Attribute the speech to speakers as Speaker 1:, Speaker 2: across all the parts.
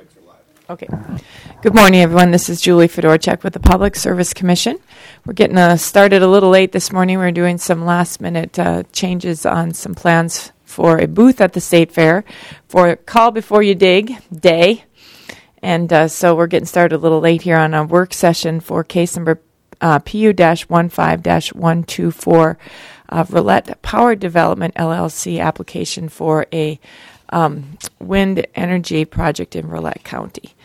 Speaker 1: Mics are live.
Speaker 2: Okay. Good morning, everyone. This is Julie Fedorchak with the Public Service Commission. We're getting started a little late this morning. We're doing some last-minute changes on some plans for a booth at the State Fair for Call Before You Dig Day. And so we're getting started a little late here on a work session for case number PU-15-124 Rolette Power Development LLC application for a wind energy project in Rolette County.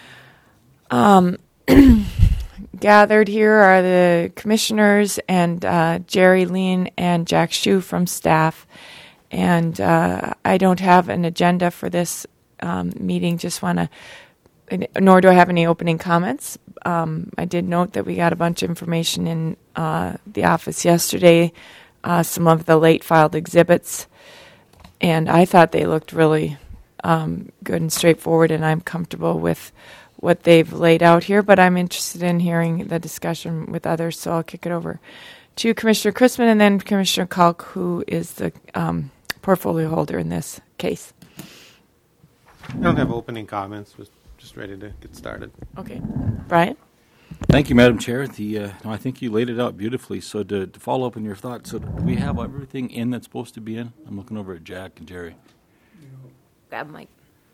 Speaker 2: Gathered here are the commissioners and Jerry Lean and Jack Shue from staff. And I don't have an agenda for this meeting, just want to, nor do I have any opening comments. I did note that we got a bunch of information in the office yesterday, some of the late filed exhibits. And I thought they looked really good and straightforward, and I'm comfortable with what they've laid out here. But I'm interested in hearing the discussion with others, so I'll kick it over to Commissioner Chrisman and then Commissioner Kalk, who is the portfolio holder in this case.
Speaker 1: I don't have opening comments. Was just ready to get started.
Speaker 2: Okay. Brian?
Speaker 3: Thank you, Madam Chair. I think you laid it out beautifully. So to follow up on your thoughts, so do we have everything in that's supposed to be in? I'm looking over at Jack and Jerry.
Speaker 2: Grab Mike.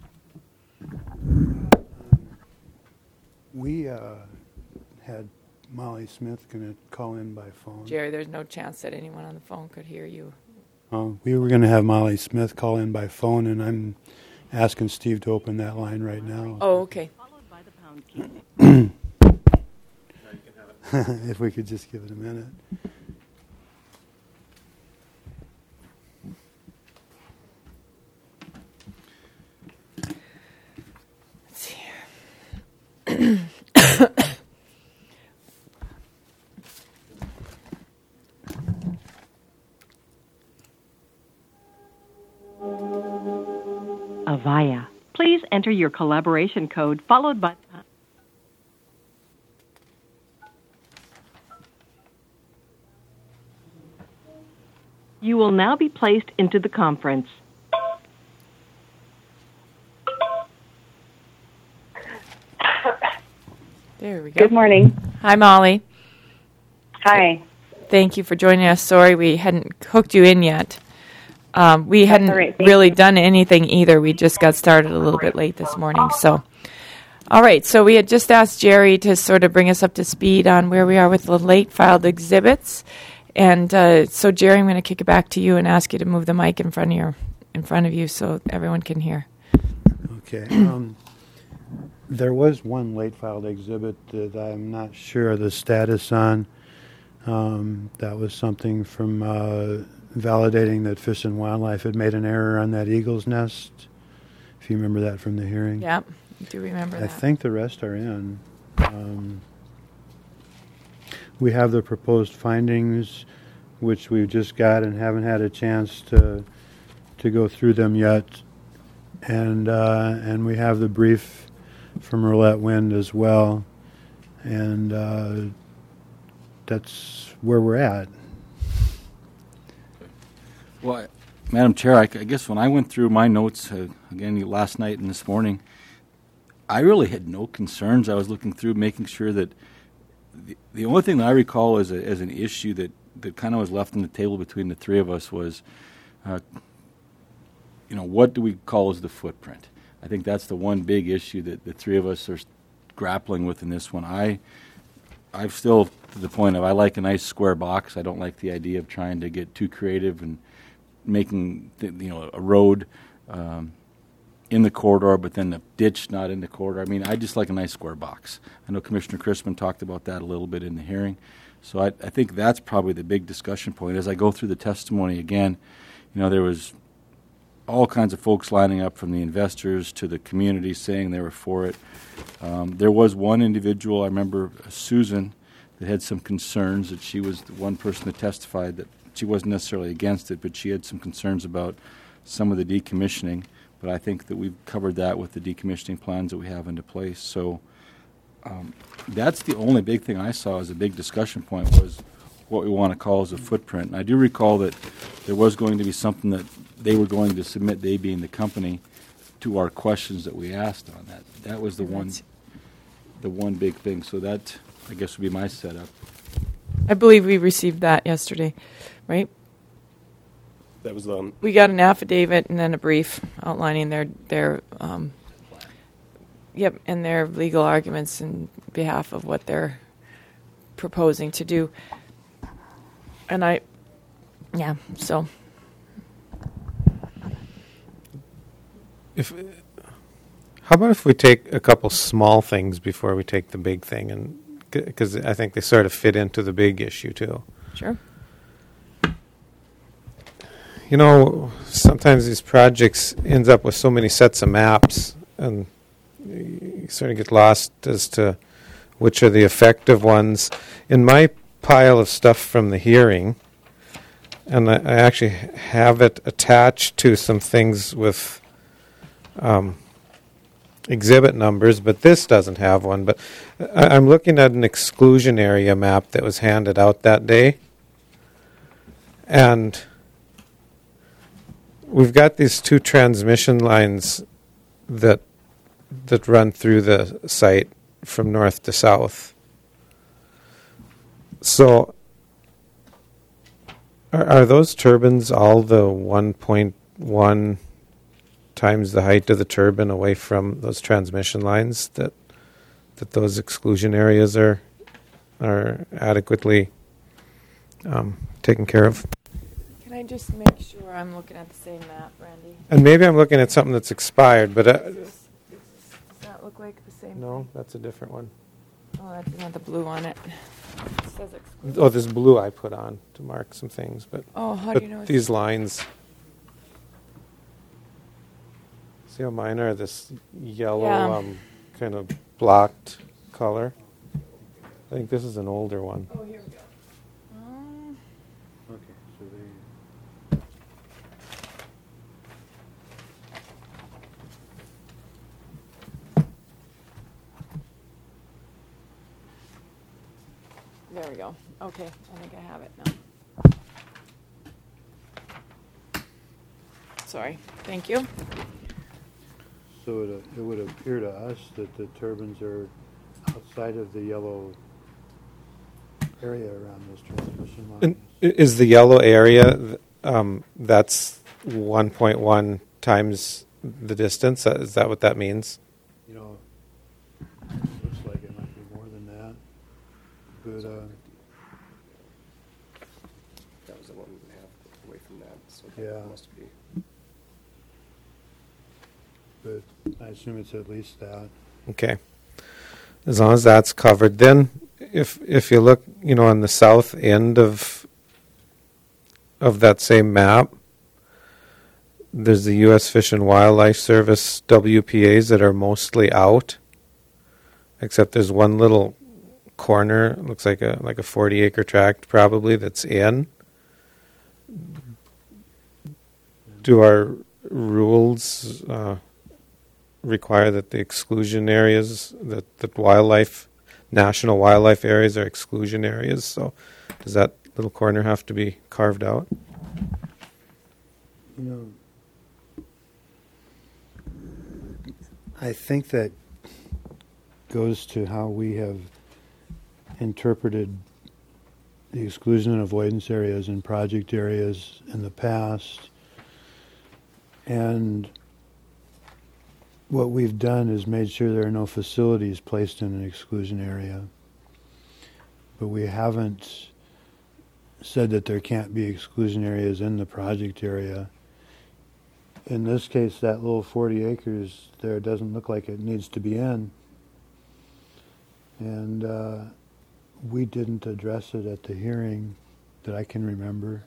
Speaker 4: We had Molly Smith going to call in by phone.
Speaker 2: Jerry, there's no chance that anyone on the phone could hear you.
Speaker 4: We were going to have Molly Smith call in by phone, and I'm asking Steve to open that line right now.
Speaker 2: Oh, okay.
Speaker 5: Followed by the pound key.
Speaker 4: If we could just give it a minute.
Speaker 2: Let's see here.
Speaker 5: Avaya. Please enter your collaboration code followed by... You will now be placed into the conference.
Speaker 2: There we go.
Speaker 6: Good morning.
Speaker 2: Hi, Molly.
Speaker 6: Hi.
Speaker 2: Thank you for joining us. Sorry we hadn't hooked you in yet. We hadn't
Speaker 6: all right.
Speaker 2: really done anything either. We just got started a little bit late this morning. So, all right. So we had just asked Jerry to sort of bring us up to speed on where we are with the late filed exhibits. And so, Jerry, I'm going to kick it back to you and ask you to move the mic in front of you so everyone can hear.
Speaker 4: Okay. There was one late filed exhibit that I'm not sure of the status on. That was something from validating that Fish and Wildlife had made an error on that eagle's nest, if you remember that from the hearing.
Speaker 2: Yep, I do remember that.
Speaker 4: I think the rest are in. We have the proposed findings, which we've just got and haven't had a chance to go through them yet, and we have the brief from Rolette Wind as well, and that's where we're at.
Speaker 3: Well, Madam Chair, I guess when I went through my notes, again, last night and this morning, I really had no concerns. I was looking through, making sure that the only thing that I recall as an issue that kind of was left on the table between the three of us was, what do we call as the footprint? I think that's the one big issue that the three of us are grappling with in this one. I'm still to the point of I like a nice square box. I don't like the idea of trying to get too creative and making a road in the corridor, but then the ditch not in the corridor. I mean, I just like a nice square box. I know Commissioner Chrisman talked about that a little bit in the hearing. So I think that's probably the big discussion point. As I go through the testimony again, there was all kinds of folks lining up from the investors to the community saying they were for it. There was one individual, I remember Susan, that had some concerns that she was the one person that testified that she wasn't necessarily against it, but she had some concerns about some of the decommissioning. But I think that we've covered that with the decommissioning plans that we have into place. So that's the only big thing I saw as a big discussion point was what we want to call as a footprint. And I do recall that there was going to be something that they were going to submit, they being the company, to our questions that we asked on that. That was the one big thing. So that, I guess, would be my setup.
Speaker 2: I believe we received that yesterday, right?
Speaker 7: That was the
Speaker 2: We got an affidavit and then a brief outlining their and their legal arguments in behalf of what they're proposing to do. And so
Speaker 1: How about if we take a couple small things before we take the big thing, and because I think they sort of fit into the big issue too.
Speaker 2: sure.
Speaker 1: You know, sometimes these projects ends up with so many sets of maps, and you sort of get lost as to which are the effective ones. In my pile of stuff from the hearing, and I actually have it attached to some things with exhibit numbers, but this doesn't have one. But I'm looking at an exclusion area map that was handed out that day, and we've got these two transmission lines that run through the site from north to south. So are those turbines all the 1.1 times the height of the turbine away from those transmission lines that those exclusion areas are adequately taken care of?
Speaker 2: Can I just make sure I'm looking at the same map, Randy?
Speaker 1: And maybe I'm looking at something that's expired, but
Speaker 2: Does that look like the same
Speaker 1: no,
Speaker 2: thing?
Speaker 1: that's a different one.
Speaker 2: Oh, that's not the blue on it. It says exclusion.
Speaker 1: Oh, this blue I put on to mark some things, but
Speaker 2: Oh, how
Speaker 1: but
Speaker 2: do you know it's
Speaker 1: these lines. See how mine are this yellow,
Speaker 2: Yeah.
Speaker 1: kind of blocked color? I think this is an older one.
Speaker 2: Oh, here we go.
Speaker 4: Okay, so they.
Speaker 2: There we go. Okay, I think I have it now. Sorry. Thank you.
Speaker 4: So it would appear to us that the turbines are outside of the yellow area around those transmission lines.
Speaker 1: And is the yellow area, that's 1.1 times the distance? Is that what that means?
Speaker 4: You know, looks like it might be more than that. But
Speaker 7: that was the 1.5 away from that. So
Speaker 4: Yeah.
Speaker 7: that must be.
Speaker 4: but I assume it's at least that.
Speaker 1: Okay. As long as that's covered. Then if you look, on the south end of that same map, there's the U.S. Fish and Wildlife Service WPAs that are mostly out, except there's one little corner, it looks like a 40-acre tract probably, that's in. Do our rules require that the exclusion areas, that national wildlife areas are exclusion areas? So does that little corner have to be carved out?
Speaker 4: I think that goes to how we have interpreted the exclusion and avoidance areas and project areas in the past. And what we've done is made sure there are no facilities placed in an exclusion area. But we haven't said that there can't be exclusion areas in the project area. In this case, that little 40 acres there doesn't look like it needs to be in. And we didn't address it at the hearing that I can remember.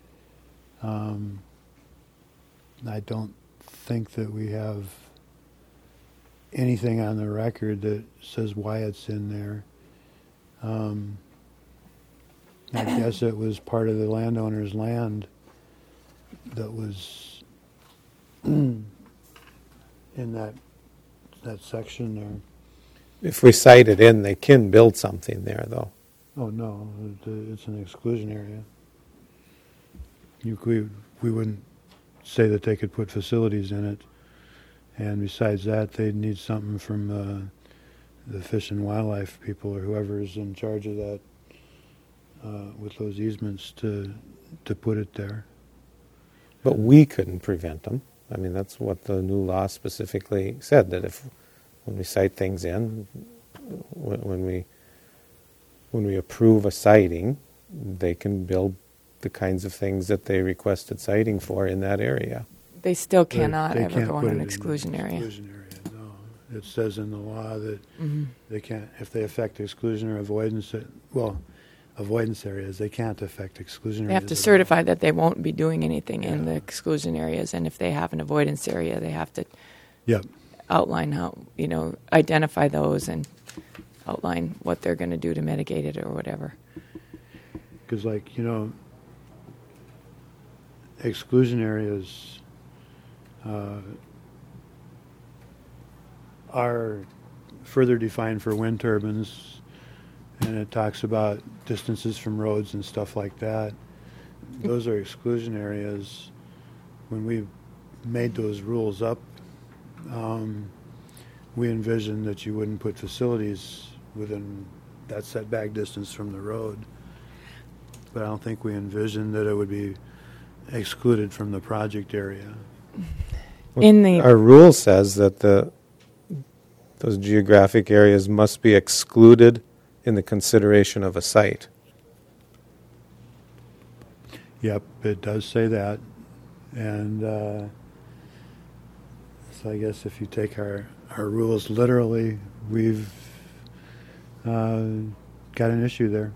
Speaker 4: I don't think that we have anything on the record that says why it's in there. I guess it was part of the landowner's land that was in that section there.
Speaker 1: If we cite it in, they can build something there, though.
Speaker 4: Oh no, it's an exclusion area. We wouldn't say that they could put facilities in it, And besides that, they'd need something from the Fish and Wildlife people or whoever's in charge of that with those easements to put it there.
Speaker 1: But we couldn't prevent them. I mean, that's what the new law specifically said, that if, when we cite things in, when we approve a citing, they can build the kinds of things that they requested citing for in that area.
Speaker 2: They still
Speaker 4: But
Speaker 2: cannot
Speaker 4: they
Speaker 2: ever
Speaker 4: can't
Speaker 2: go in
Speaker 4: put
Speaker 2: an
Speaker 4: it
Speaker 2: exclusion area.
Speaker 4: Exclusion area, no. It says in the law that
Speaker 2: Mhm.
Speaker 4: they can't, if they affect exclusion or avoidance, avoidance areas, they can't affect exclusion
Speaker 2: They
Speaker 4: areas.
Speaker 2: have to
Speaker 4: at all.
Speaker 2: certify that they won't be doing anything in
Speaker 4: Yeah.
Speaker 2: the exclusion areas, and if they have an avoidance area, they have to
Speaker 4: Yep.
Speaker 2: outline how, identify those and outline what they're going to do to mitigate it or whatever.
Speaker 4: Because, exclusion areas are further defined for wind turbines, and it talks about distances from roads and stuff like that. Those are exclusion areas. When we made those rules up, we envisioned that you wouldn't put facilities within that setback distance from the road. But I don't think we envisioned that it would be excluded from the project area.
Speaker 1: Our rule says that those geographic areas must be excluded in the consideration of a site.
Speaker 4: Yep, it does say that. And so I guess if you take our rules literally, we've got an issue there.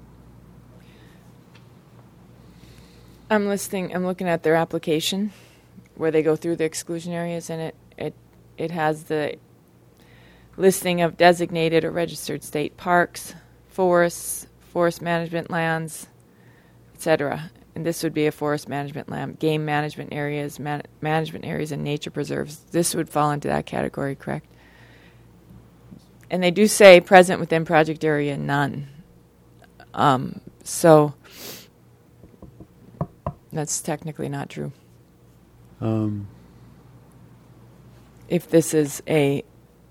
Speaker 2: I'm looking at their application where they go through the exclusion areas, and it has the listing of designated or registered state parks, forests, forest management lands, etc. And this would be a forest management land, game management areas, management areas, and nature preserves. This would fall into that category, correct? And they do say present within project area, none. So that's technically not true. If this is a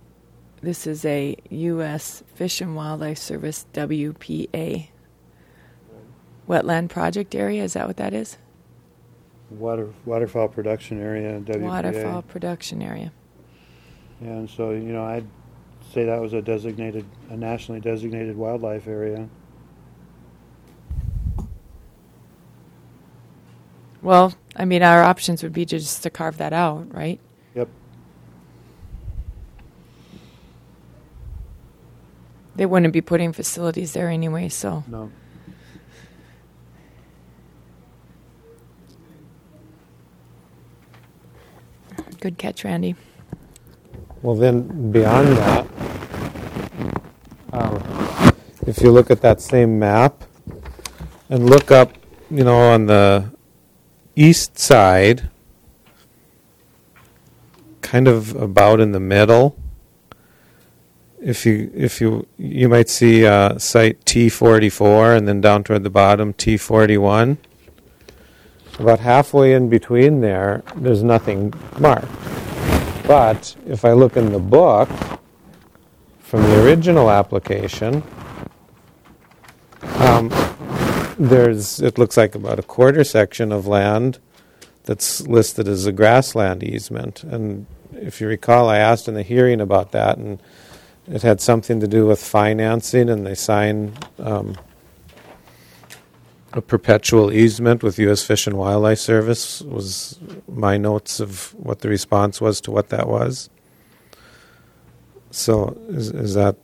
Speaker 2: U.S. Fish and Wildlife Service WPA wetland project area, is that what that is?
Speaker 4: Waterfowl production area, WPA.
Speaker 2: Waterfowl production area.
Speaker 4: And so, I'd say that was a nationally designated wildlife area.
Speaker 2: Well, our options would be just to carve that out, right?
Speaker 4: Yep.
Speaker 2: They wouldn't be putting facilities there anyway, so.
Speaker 4: No.
Speaker 2: Good catch, Randy.
Speaker 1: Well, then beyond that, if you look at that same map and look up, on the east side, kind of about in the middle, if you might see site T44, and then down toward the bottom T41. About halfway in between there's nothing marked. But if I look in the book from the original application, it looks like about a quarter section of land that's listed as a grassland easement. And if you recall, I asked in the hearing about that, and it had something to do with financing, and they signed a perpetual easement with U.S. Fish and Wildlife Service, was my notes of what the response was to what that was. So is that,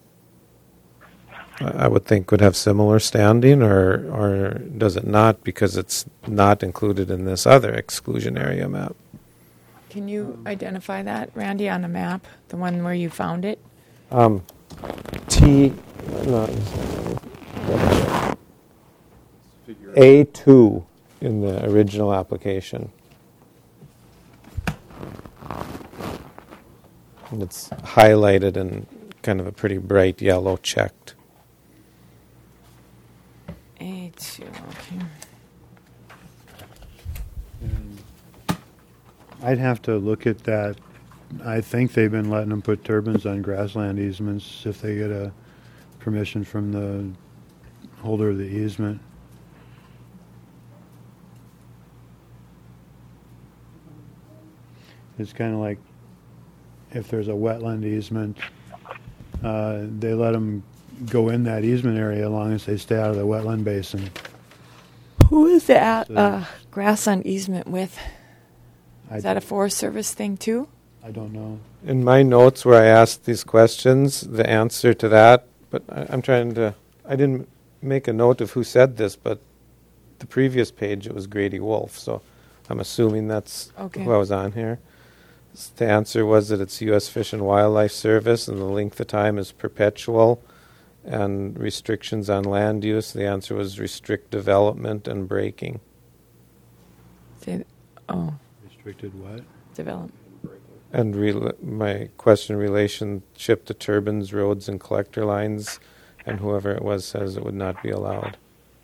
Speaker 1: I would think, would have similar standing, or does it not, because it's not included in this other exclusion area map?
Speaker 2: Can you identify that, Randy, on the map, the one where you found it?
Speaker 1: A2 in the original application. And it's highlighted in kind of a pretty bright yellow checked.
Speaker 2: A2, okay.
Speaker 4: And I'd have to look at that I think they've been letting them put turbines on grassland easements if they get a permission from the holder of the easement. It's kind of like if there's a wetland easement, they let them go in that easement area as long as they stay out of the wetland basin.
Speaker 2: Who is that
Speaker 4: So-
Speaker 2: grassland easement with? Is that a
Speaker 4: I,
Speaker 2: Forest Service thing too?
Speaker 4: I don't know.
Speaker 1: In my notes where I asked these questions, the answer to that, but I'm trying to, I didn't make a note of who said this, but the previous page it was Grady Wolf, so I'm assuming that's
Speaker 2: Okay.
Speaker 1: who I was on here. The answer was that it's U.S. Fish and Wildlife Service, and the length of time is perpetual, and restrictions on land use. The answer was restrict development and breaking.
Speaker 4: Restricted what?
Speaker 2: Development.
Speaker 1: And my question relationship to turbines, roads, and collector lines, and whoever it was says it would not be allowed.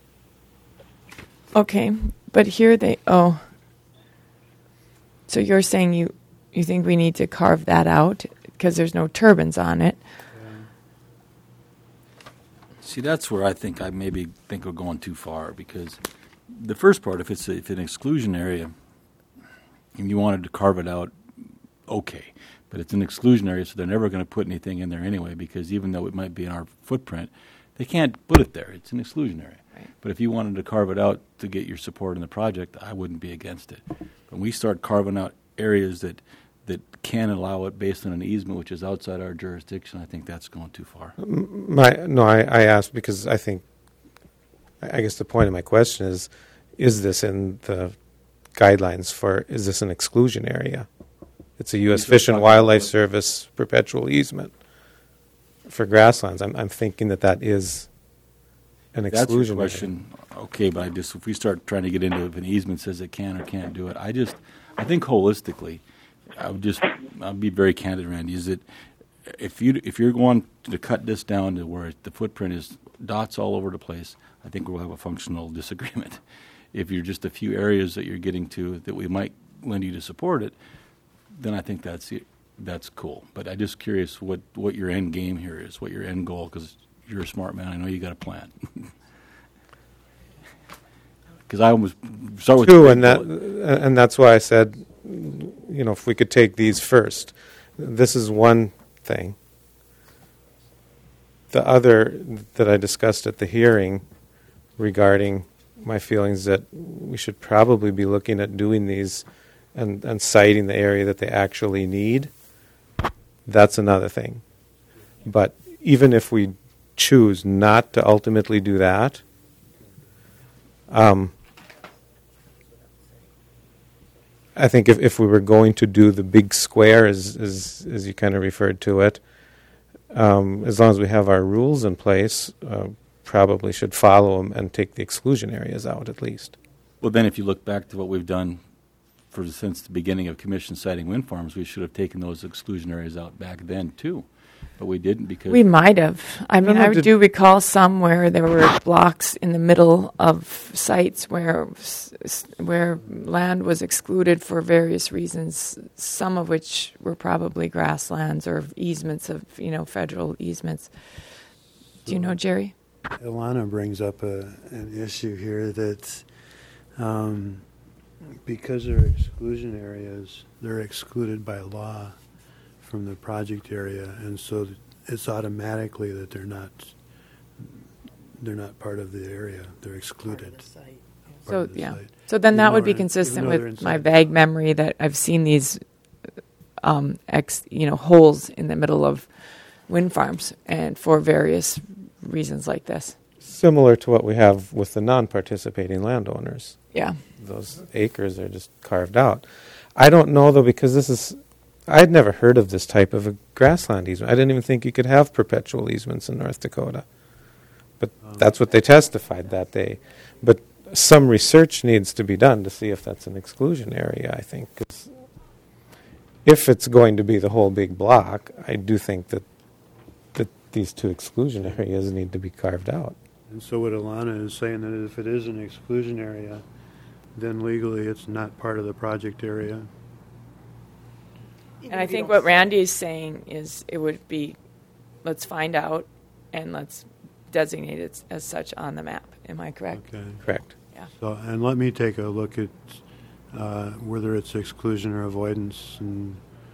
Speaker 2: Okay, but here so you're saying you think we need to carve that out because there's no turbines on it.
Speaker 3: See, that's where I think we're going too far, because the first part, if it's an exclusion area and you wanted to carve it out, okay. But it's an exclusion area, so they're never going to put anything in there anyway, because even though it might be in our footprint, they can't put it there. It's an exclusion area.
Speaker 2: Right.
Speaker 3: But if you wanted to carve it out to get your support in the project, I wouldn't be against it. When we start carving out areas that can allow it based on an easement which is outside our jurisdiction, I think that's going too far.
Speaker 1: I asked because I guess the point of my question is this in the guidelines is this an exclusion area? It's a U.S. Fish and Wildlife Service perpetual easement for grasslands. I'm thinking that is an
Speaker 3: That's your
Speaker 1: exclusion area.
Speaker 3: question. Okay, but if we start trying to get into if an easement says it can or can't do it, I think holistically, I'll be very candid, Randy, is that if you're going to cut this down to where the footprint is dots all over the place, I think we'll have a functional disagreement. If you're just a few areas that you're getting to that we might lend you to support it, then I think that's cool. But I'm just curious what your end game here is, what your end goal, because you're a smart man. I know you got a plan. Because I almost start with
Speaker 1: True,
Speaker 3: the
Speaker 1: and that's why I said, if we could take these first. This is one thing. The other that I discussed at the hearing regarding my feelings that we should probably be looking at doing these and citing the area that they actually need, that's another thing. But even if we choose not to ultimately do that, I think if we were going to do the big square, as you kind of referred to it, as long as we have our rules in place, probably should follow them and take the exclusion areas out at least.
Speaker 3: Well, then if you look back to what we've done since the beginning of commission siting wind farms, we should have taken those exclusion areas out back then too. But we didn't because...
Speaker 2: We might have. I mean, I
Speaker 1: did-
Speaker 2: do recall some where there were blocks in the middle of sites where land was excluded for various reasons, some of which were probably grasslands or easements of, federal easements. Do you know, Jerry?
Speaker 4: Ilana brings up an issue here that because they're exclusion areas, they're excluded by law from the project area, and so it's automatically that they're not part of the area. They're excluded. Part
Speaker 2: So,
Speaker 4: of the
Speaker 2: yeah.
Speaker 4: site.
Speaker 2: So then
Speaker 4: Even
Speaker 2: that
Speaker 4: though
Speaker 2: would be
Speaker 4: they're-
Speaker 2: consistent
Speaker 4: even though they're
Speaker 2: with my
Speaker 4: inside.
Speaker 2: vague memory that I've seen these holes in the middle of wind farms and for various reasons like this.
Speaker 1: Similar to what we have with the non-participating landowners.
Speaker 2: Yeah.
Speaker 1: Those acres are just carved out. I don't know, though, because I'd never heard of this type of a grassland easement. I didn't even think you could have perpetual easements in North Dakota. But that's what they testified that day. But some research needs to be done to see if that's an exclusion area, I think. 'Cause if it's going to be the whole big block, I do think that these two exclusion areas need to be carved out.
Speaker 4: And so what Ilana is saying that if it is an exclusion area, then legally it's not part of the project area.
Speaker 2: And I think what Randy is saying is it would be, let's find out and let's designate it as such on the map. Am I correct?
Speaker 4: Okay.
Speaker 1: Correct.
Speaker 2: Yeah.
Speaker 4: So, and let me take a look at whether it's exclusion or avoidance. And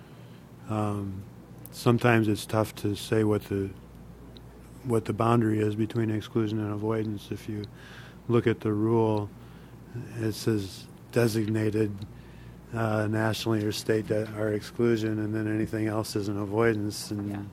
Speaker 4: sometimes it's tough to say what the boundary is between exclusion and avoidance. If you look at the rule, it says designated nationally or state or exclusion, and then anything else is an avoidance. And
Speaker 2: Yeah.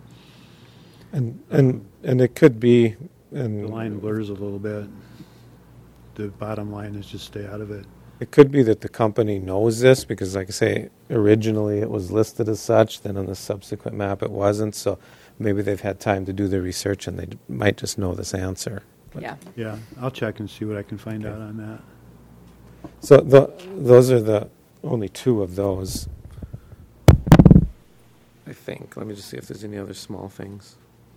Speaker 1: And it could be, and
Speaker 4: the line blurs a little bit. The bottom line is just stay out of it.
Speaker 1: it could be that the company knows this because, like I say, originally it was listed as such. Then on the subsequent map it wasn't. So maybe they've had time to do their research and they might just know this answer. But-
Speaker 2: Yeah.
Speaker 4: Yeah, I'll check and see what I can find out on that.
Speaker 1: So those are the only two of those, I think. Let me just see if there's any other small things.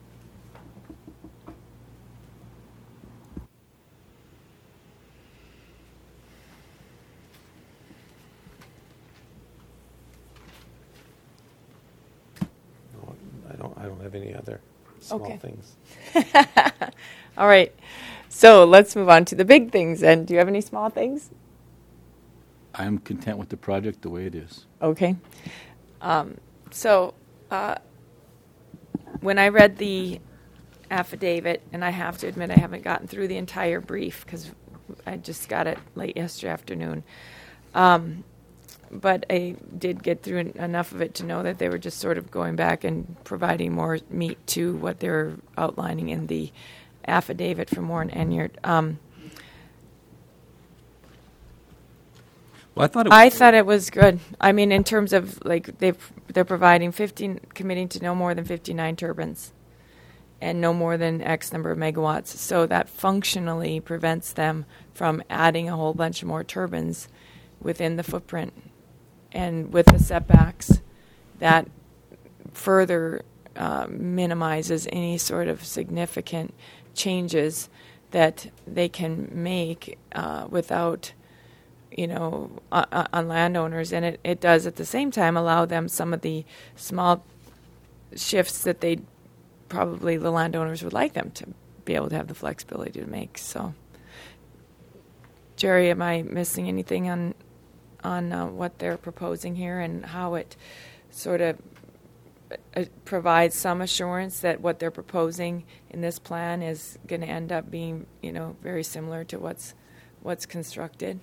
Speaker 1: No, I don't have any other small
Speaker 2: Okay.
Speaker 1: things.
Speaker 2: All right. So let's move on to the big things. And do you have any small things?
Speaker 3: I'm content with the project the way it is.
Speaker 2: Okay. So when I read the affidavit, and I have to admit I haven't gotten through the entire brief because I just got it late yesterday afternoon. But I did get through enough of it to know that they were just sort of going back and providing more meat to what they were outlining in the affidavit from Warren Enyart.
Speaker 3: Well,
Speaker 2: I thought it was good. I mean, in terms of like they're providing committing to no more than 59 turbines, and no more than X number of megawatts. So that functionally prevents them from adding a whole bunch of more turbines within the footprint, and with the setbacks, that further minimizes any sort of significant changes that they can make without. On landowners, and it does at the same time allow them some of the small shifts that the landowners would like them to be able to have the flexibility to make. So, Jerry, am I missing anything on what they're proposing here and how it sort of provides some assurance that what they're proposing in this plan is going to end up being, very similar to what's constructed?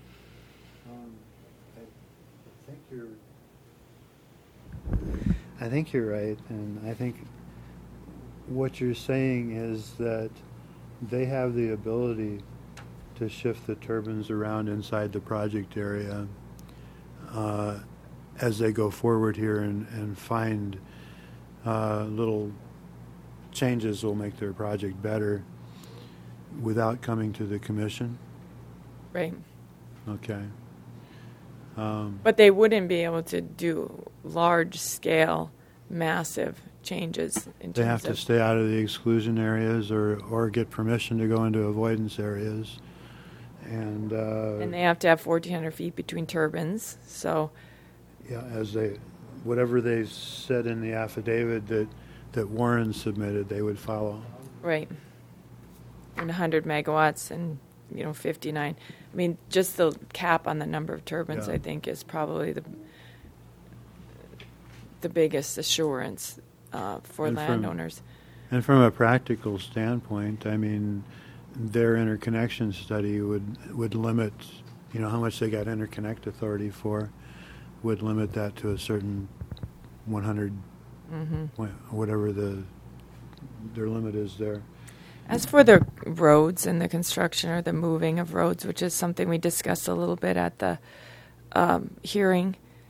Speaker 4: I think you're right, and I think what you're saying is that they have the ability to shift the turbines around inside the project area as they go forward here and find little changes will make their project better without coming to the commission.
Speaker 2: Right.
Speaker 4: Okay.
Speaker 2: But they wouldn't be able to do large-scale, massive changes in
Speaker 4: They
Speaker 2: terms
Speaker 4: have to
Speaker 2: of.
Speaker 4: stay out of the exclusion areas or get permission to go into avoidance areas. And
Speaker 2: they have to have 1,400 feet between turbines. So,
Speaker 4: yeah, whatever they said in the affidavit that Warren submitted, they would follow.
Speaker 2: right. And 100 megawatts and, 59. I mean, just the cap on the number of turbines,
Speaker 4: Yeah.
Speaker 2: I think, is probably the biggest assurance for
Speaker 4: And from-
Speaker 2: landowners.
Speaker 4: And from a practical standpoint, I mean, their interconnection study would limit, how much they got interconnect authority for, would limit that to a certain 100, whatever their limit is there.
Speaker 2: As for the roads and the construction or the moving of roads, which is something we discussed a little bit at the hearing,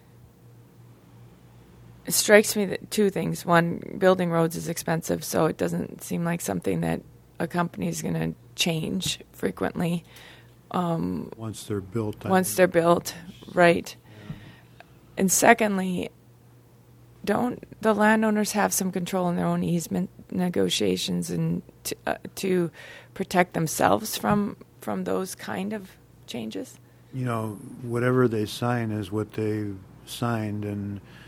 Speaker 2: it strikes me that two things. One, building roads is expensive, so it doesn't seem like something that a company is going to change frequently.
Speaker 4: Once they're built.
Speaker 2: Once they're built, right. And secondly, don't the landowners have some control in their own easement negotiations and to protect themselves from those kind of changes?
Speaker 4: Whatever they sign is what they signed, and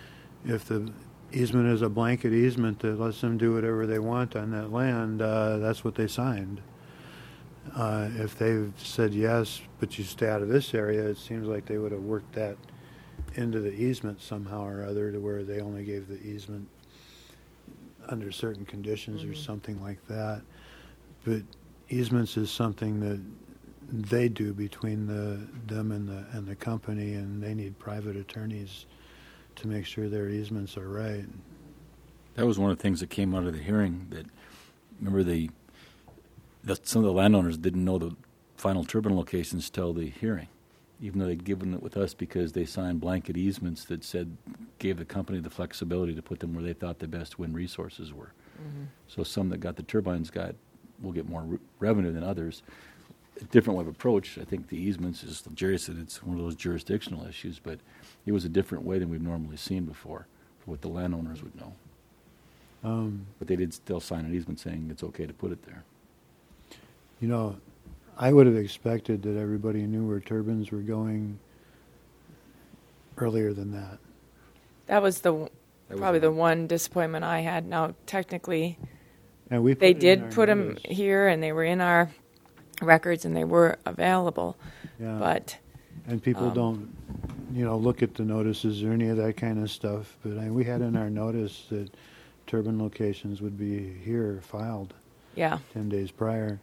Speaker 4: if the easement is a blanket easement that lets them do whatever they want on that land, that's what they signed. If they've said yes, but you stay out of this area, it seems like they would have worked that into the easement somehow or other to where they only gave the easement under certain conditions or something like that. But easements is something that they do between them and the company, and they need private attorneys to make sure their easements are right.
Speaker 3: That was one of the things that came out of the hearing. That remember that some of the landowners didn't know the final turbine locations till the hearing, even though they'd given it with us because they signed blanket easements that gave the company the flexibility to put them where they thought the best wind resources were. Mm-hmm. So some that got the turbines will get more revenue than others. A different way of approach. I think the easements, as Jerry said, it's one of those jurisdictional issues, but it was a different way than we've normally seen before for what the landowners would know. But they did still sign an easement saying it's okay to put it there.
Speaker 4: You know, I would have expected that everybody knew where turbines were going earlier than that.
Speaker 2: That was probably the one disappointment I had. Now, technically,
Speaker 4: and
Speaker 2: they did put them here, and they were in our records, and they were available.
Speaker 4: Yeah.
Speaker 2: But
Speaker 4: and people don't, look at the notices or any of that kind of stuff. But we had in our notice that turbine locations would be here filed.
Speaker 2: Yeah.
Speaker 4: 10 days prior.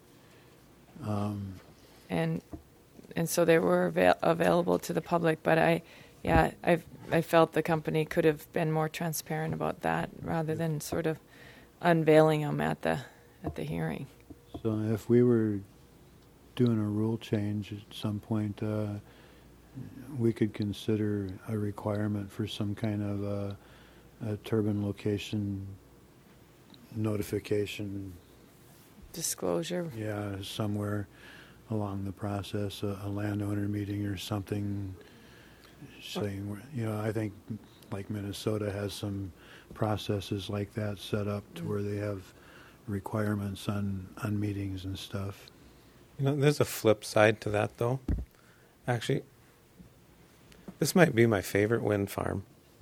Speaker 2: And so they were available to the public, but I felt the company could have been more transparent about that rather than sort of unveiling them at the hearing.
Speaker 4: So if we were doing a rule change at some point, we could consider a requirement for some kind of a turbine location notification.
Speaker 2: Disclosure.
Speaker 4: Yeah, somewhere along the process, a landowner meeting or something saying, I think like Minnesota has some processes like that set up to where they have requirements on meetings and stuff.
Speaker 1: There's a flip side to that, though. Actually, this might be my favorite wind farm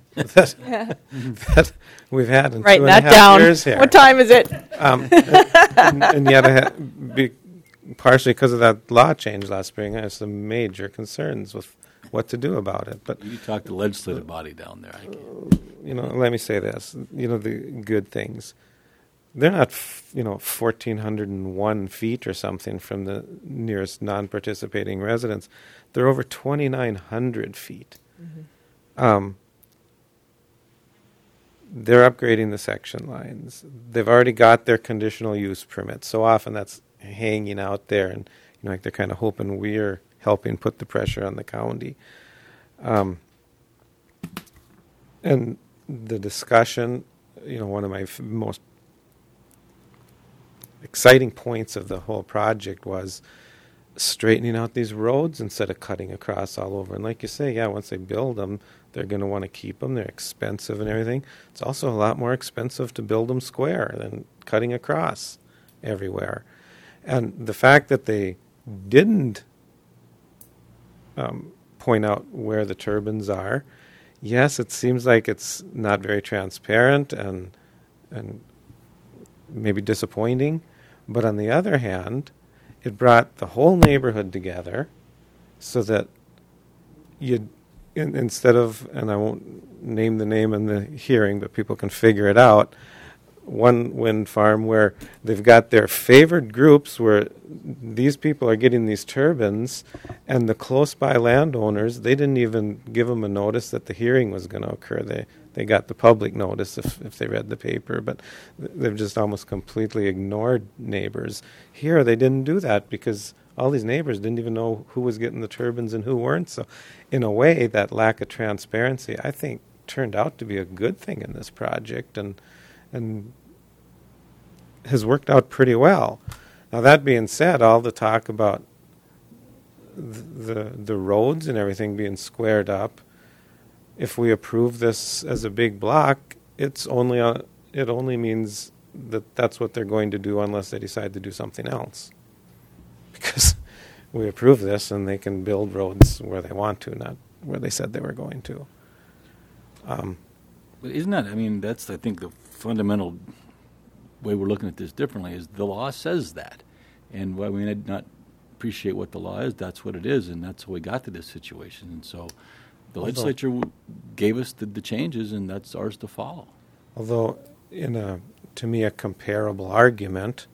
Speaker 1: that we've had in
Speaker 2: Write
Speaker 1: 2.5
Speaker 2: that down.
Speaker 1: years here.
Speaker 2: What time is it?
Speaker 1: And yet, partially because of that law change last spring, I have some major concerns with what to do about it. But
Speaker 3: you talk to the legislative body down there. I can't.
Speaker 1: Let me say this. The good things. They're not, 1,401 feet or something from the nearest non-participating residence. They're over 2,900 feet. Mm-hmm. They're upgrading the section lines. They've already got their conditional use permit. So often that's hanging out there, and they're kind of hoping we're helping put the pressure on the county. And the discussion, one of my most exciting points of the whole project was straightening out these roads instead of cutting across all over. And like you say, once they build them, they're going to want to keep them. They're expensive and everything. It's also a lot more expensive to build them square than cutting across everywhere. And the fact that they didn't point out where the turbines are, yes, it seems like it's not very transparent and maybe disappointing. But on the other hand, it brought the whole neighborhood together so that instead of, and I won't name the name in the hearing, but people can figure it out, one wind farm where they've got their favored groups where these people are getting these turbines, and the close-by landowners, they didn't even give them a notice that the hearing was going to occur. They got the public notice if they read the paper, but they've just almost completely ignored neighbors. Here, they didn't do that because all these neighbors didn't even know who was getting the turbines and who weren't. So in a way, that lack of transparency, I think, turned out to be a good thing in this project and has worked out pretty well. Now, that being said, all the talk about the roads and everything being squared up, if we approve this as a big block, it only means that that's what they're going to do unless they decide to do something else. Because we approve this and they can build roads where they want to, not where they said they were going to.
Speaker 3: But isn't that, I mean, that's, I think, the fundamental way we're looking at this differently is the law says that. And while we may not appreciate what the law is, that's what it is, and that's how we got to this situation. And so the legislature gave us the changes, and that's ours to follow.
Speaker 1: Although, to me, a comparable argument,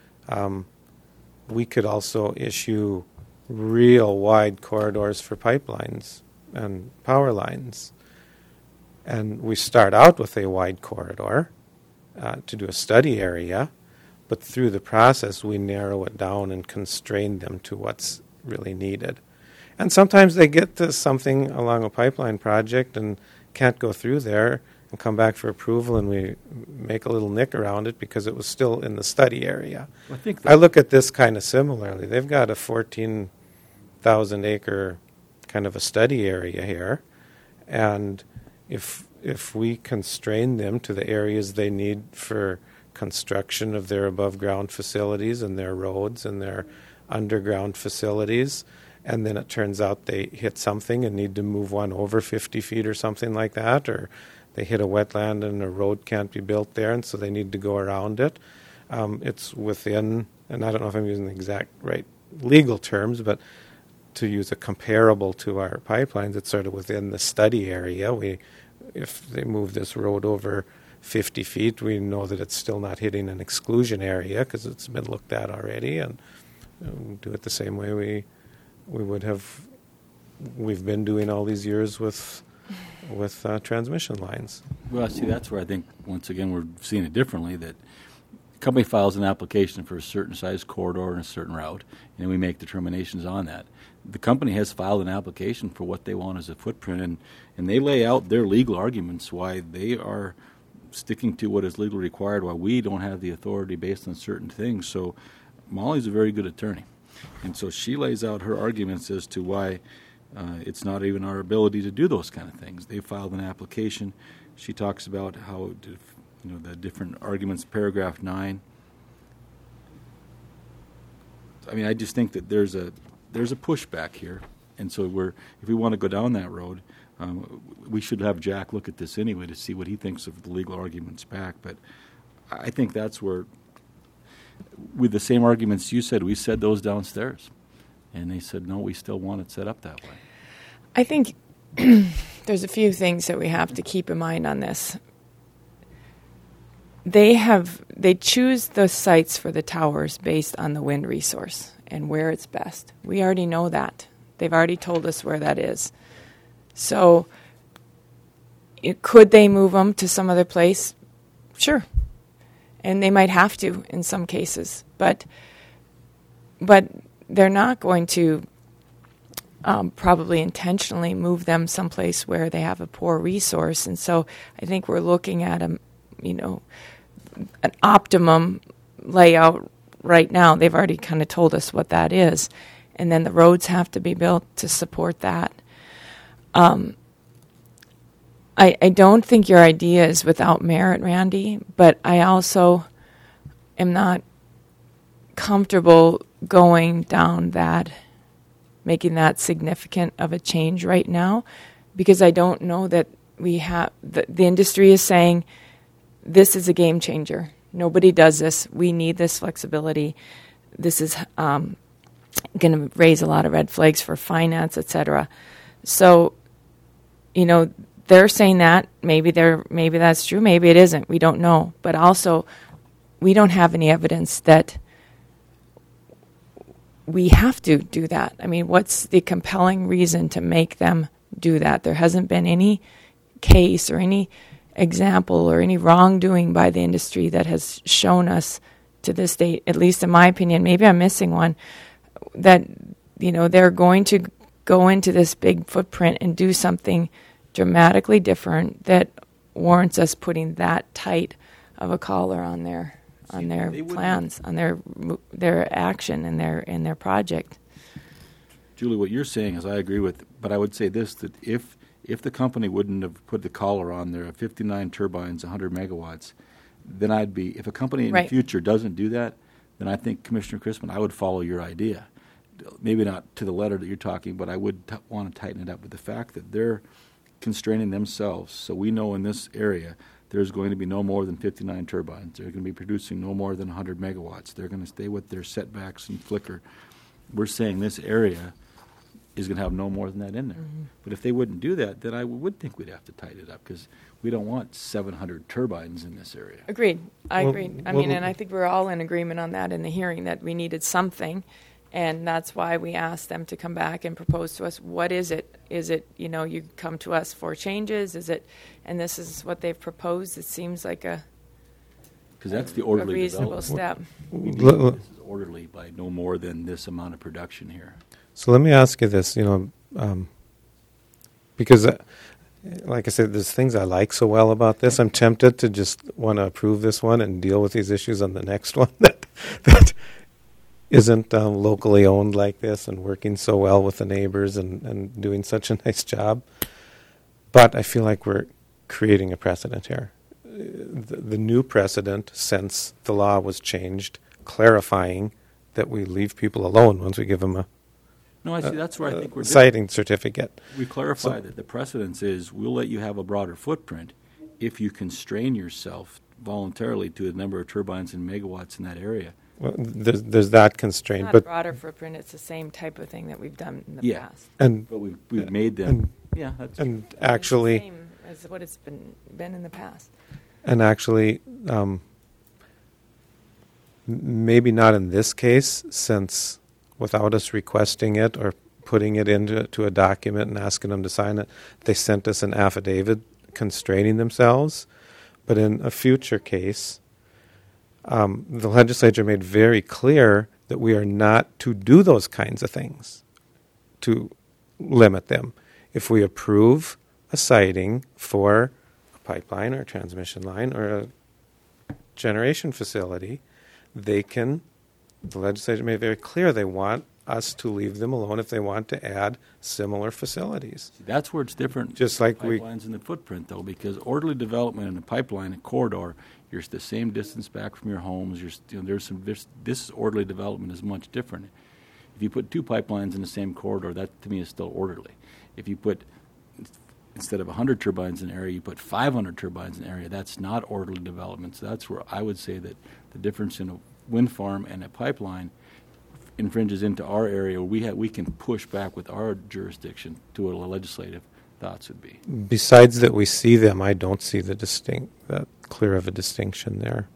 Speaker 1: we could also issue real wide corridors for pipelines and power lines. And we start out with a wide corridor to do a study area, but through the process we narrow it down and constrain them to what's really needed. And sometimes they get to something along a pipeline project and can't go through there and come back for approval, and we make a little nick around it because it was still in the study area. I look at this kind of similarly. They've got a 14,000 acre kind of a study area here, and if we constrain them to the areas they need for construction of their above ground facilities and their roads and their underground facilities, and then it turns out they hit something and need to move one over 50 feet or something like that, or they hit a wetland and a road can't be built there, and so they need to go around it. It's within, and I don't know if I'm using the exact right legal terms, but to use a comparable to our pipelines, it's sort of within the study area. If they move this road over 50 feet, we know that it's still not hitting an exclusion area because it's been looked at already, and do it the same way we've been doing all these years with transmission lines.
Speaker 3: Well, see, that's where I think, once again, we're seeing it differently, that the company files an application for a certain size corridor and a certain route, and we make determinations on that. The company has filed an application for what they want as a footprint, and they lay out their legal arguments why they are sticking to what is legally required, why we don't have the authority based on certain things. So Molly's a very good attorney, and so she lays out her arguments as to why it's not even our ability to do those kind of things. They filed an application. She talks about how the different arguments, paragraph 9. I mean, I just think that there's a pushback here, and so if we want to go down that road, we should have Jack look at this anyway to see what he thinks of the legal arguments back. But I think that's where, with the same arguments you said, we said those downstairs, and they said no, we still want it set up that way.
Speaker 2: I think there's a few things that we have to keep in mind on this. They choose the sites for the towers based on the wind resource and where it's best. We already know that. They've already told us where that is. So could they move them to some other place? Sure. And they might have to in some cases. But they're not going to probably intentionally move them someplace where they have a poor resource. And so I think we're looking at an optimum layout right now. They've already kind of told us what that is. And then the roads have to be built to support that. I don't think your idea is without merit, Randy, but I also am not comfortable going down that, making that significant of a change right now, because I don't know that we have, the industry is saying this is a game changer. Nobody does this. We need this flexibility. This is going to raise a lot of red flags for finance, et cetera. So, they're saying that. Maybe that's true. Maybe it isn't. We don't know. But also, we don't have any evidence that we have to do that. I mean, what's the compelling reason to make them do that? There hasn't been any case or any example or any wrongdoing by the industry that has shown us to this date, at least in my opinion, maybe I'm missing one, that, they're going to go into this big footprint and do something dramatically different that warrants us putting that tight of a collar on their plans, on their action and their project.
Speaker 3: Julie, what you're saying is I agree with, but I would say this, that if the company wouldn't have put the collar on there, 59 turbines, 100 megawatts, then if a company in the future doesn't do that, then I think, Commissioner Crispin, I would follow your idea. Maybe not to the letter that you're talking, but I would want to tighten it up with the fact that they're constraining themselves. So we know in this area there's going to be no more than 59 turbines. They're going to be producing no more than 100 megawatts. They're going to stay with their setbacks and flicker. We're saying this area is going to have no more than that in there.
Speaker 2: Mm-hmm.
Speaker 3: But if they wouldn't do that, then I would think we'd have to tighten it up, because we don't want 700 turbines in this area.
Speaker 2: Agreed. I
Speaker 1: Well,
Speaker 2: agree. I
Speaker 1: well,
Speaker 2: mean, and I think we're all in agreement on that in the hearing, that we needed something, and that's why we asked them to come back and propose to us, what is it? Is it, you come to us for changes? Is it, and this is what they've proposed? It seems like a
Speaker 3: Because that's the orderly
Speaker 2: reasonable
Speaker 3: development.
Speaker 2: step.
Speaker 3: This is orderly by no more than this amount of production here.
Speaker 1: So let me ask you this, because, like I said, there's things I like so well about this. I'm tempted to just want to approve this one and deal with these issues on the next one that isn't locally owned like this and working so well with the neighbors and doing such a nice job. But I feel like we're creating a precedent here. The new precedent, since the law was changed, clarifying that we leave people alone once we give them a
Speaker 3: No, I see. That's where I think we're different.
Speaker 1: siting certificate.
Speaker 3: We clarify
Speaker 1: So-
Speaker 3: that the precedence is we'll let you have a broader footprint if you constrain yourself voluntarily to the number of turbines and megawatts in that area.
Speaker 1: Well, there's that constraint,
Speaker 2: Not a
Speaker 1: but
Speaker 2: broader footprint. It's the same type of thing that we've done in the
Speaker 3: Yeah.
Speaker 2: past.
Speaker 1: and
Speaker 3: But we've made them. Yeah, that's
Speaker 1: and
Speaker 2: It's
Speaker 1: actually
Speaker 2: the same as what it's been in the past.
Speaker 1: and actually maybe not in this case, since without us requesting it or putting it into a document and asking them to sign it, they sent us an affidavit constraining themselves. But in a future case, the legislature made very clear that we are not to do those kinds of things, to limit them. If we approve a siting for a pipeline or a transmission line or a generation facility, the legislature made very clear they want us to leave them alone if they want to add similar facilities.
Speaker 3: That's where it's different.
Speaker 1: Just like we-
Speaker 3: pipelines in the footprint, though, because orderly development in a pipeline, a corridor, you're the same distance back from your homes. This orderly development is much different. If you put two pipelines in the same corridor, that to me is still orderly. If you put instead of 100 turbines in an area, you put 500 turbines in an area. That's not orderly development. So that's where I would say that the difference in a wind farm and a pipeline infringes into our area. We can push back with our jurisdiction to what a legislative thoughts would be.
Speaker 1: Besides that we see them, I don't see that clear of a distinction there.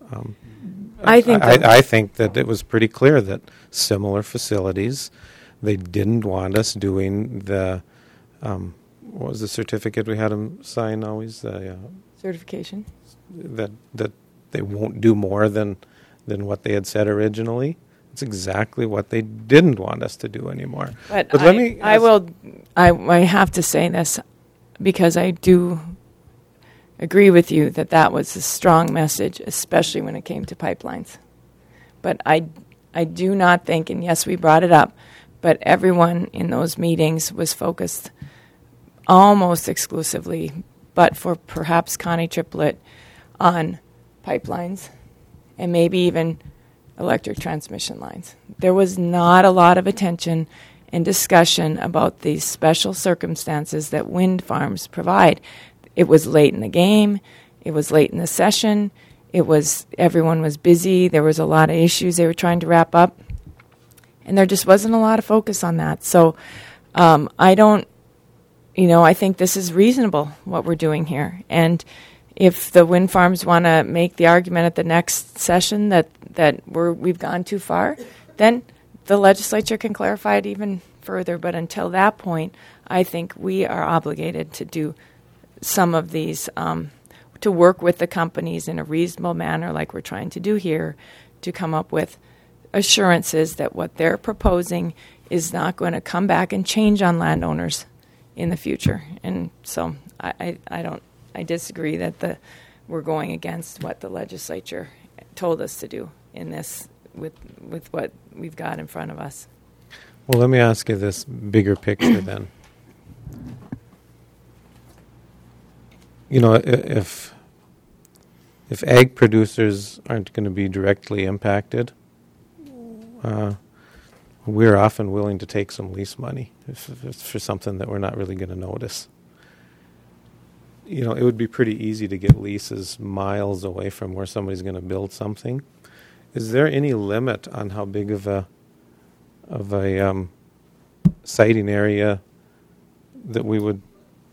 Speaker 2: I think
Speaker 1: I think that it was pretty clear that similar facilities, they didn't want us doing the, what was the certificate we had them sign always?
Speaker 2: certification.
Speaker 1: That they won't do more than what they had said originally. It's exactly what they didn't want us to do anymore.
Speaker 2: But
Speaker 1: let me
Speaker 2: I
Speaker 1: ask-
Speaker 2: will. I have to say this because I do agree with you that was a strong message, especially when it came to pipelines. But I do not think, and yes, we brought it up, but everyone in those meetings was focused almost exclusively, but for perhaps Connie Triplett, on pipelines and maybe even electric transmission lines. There was not a lot of attention and discussion about these special circumstances that wind farms provide. It was late in the game. It was late in the session. Everyone was busy. There was a lot of issues they were trying to wrap up. And there just wasn't a lot of focus on that. So I think this is reasonable, what we're doing here. And if the wind farms want to make the argument at the next session that we've gone too far, then the legislature can clarify it even further. But until that point, I think we are obligated to do some of these, to work with the companies in a reasonable manner like we're trying to do here, to come up with assurances that what they're proposing is not going to come back and change on landowners in the future. And so I disagree that we're going against what the legislature told us to do in this with what we've got in front of us.
Speaker 1: Well, let me ask you this bigger picture then. If ag producers aren't going to be directly impacted, we're often willing to take some lease money if it's for something that we're not really going to notice. it would be pretty easy to get leases miles away from where somebody's going to build something. Is there any limit on how big of a siting area that we would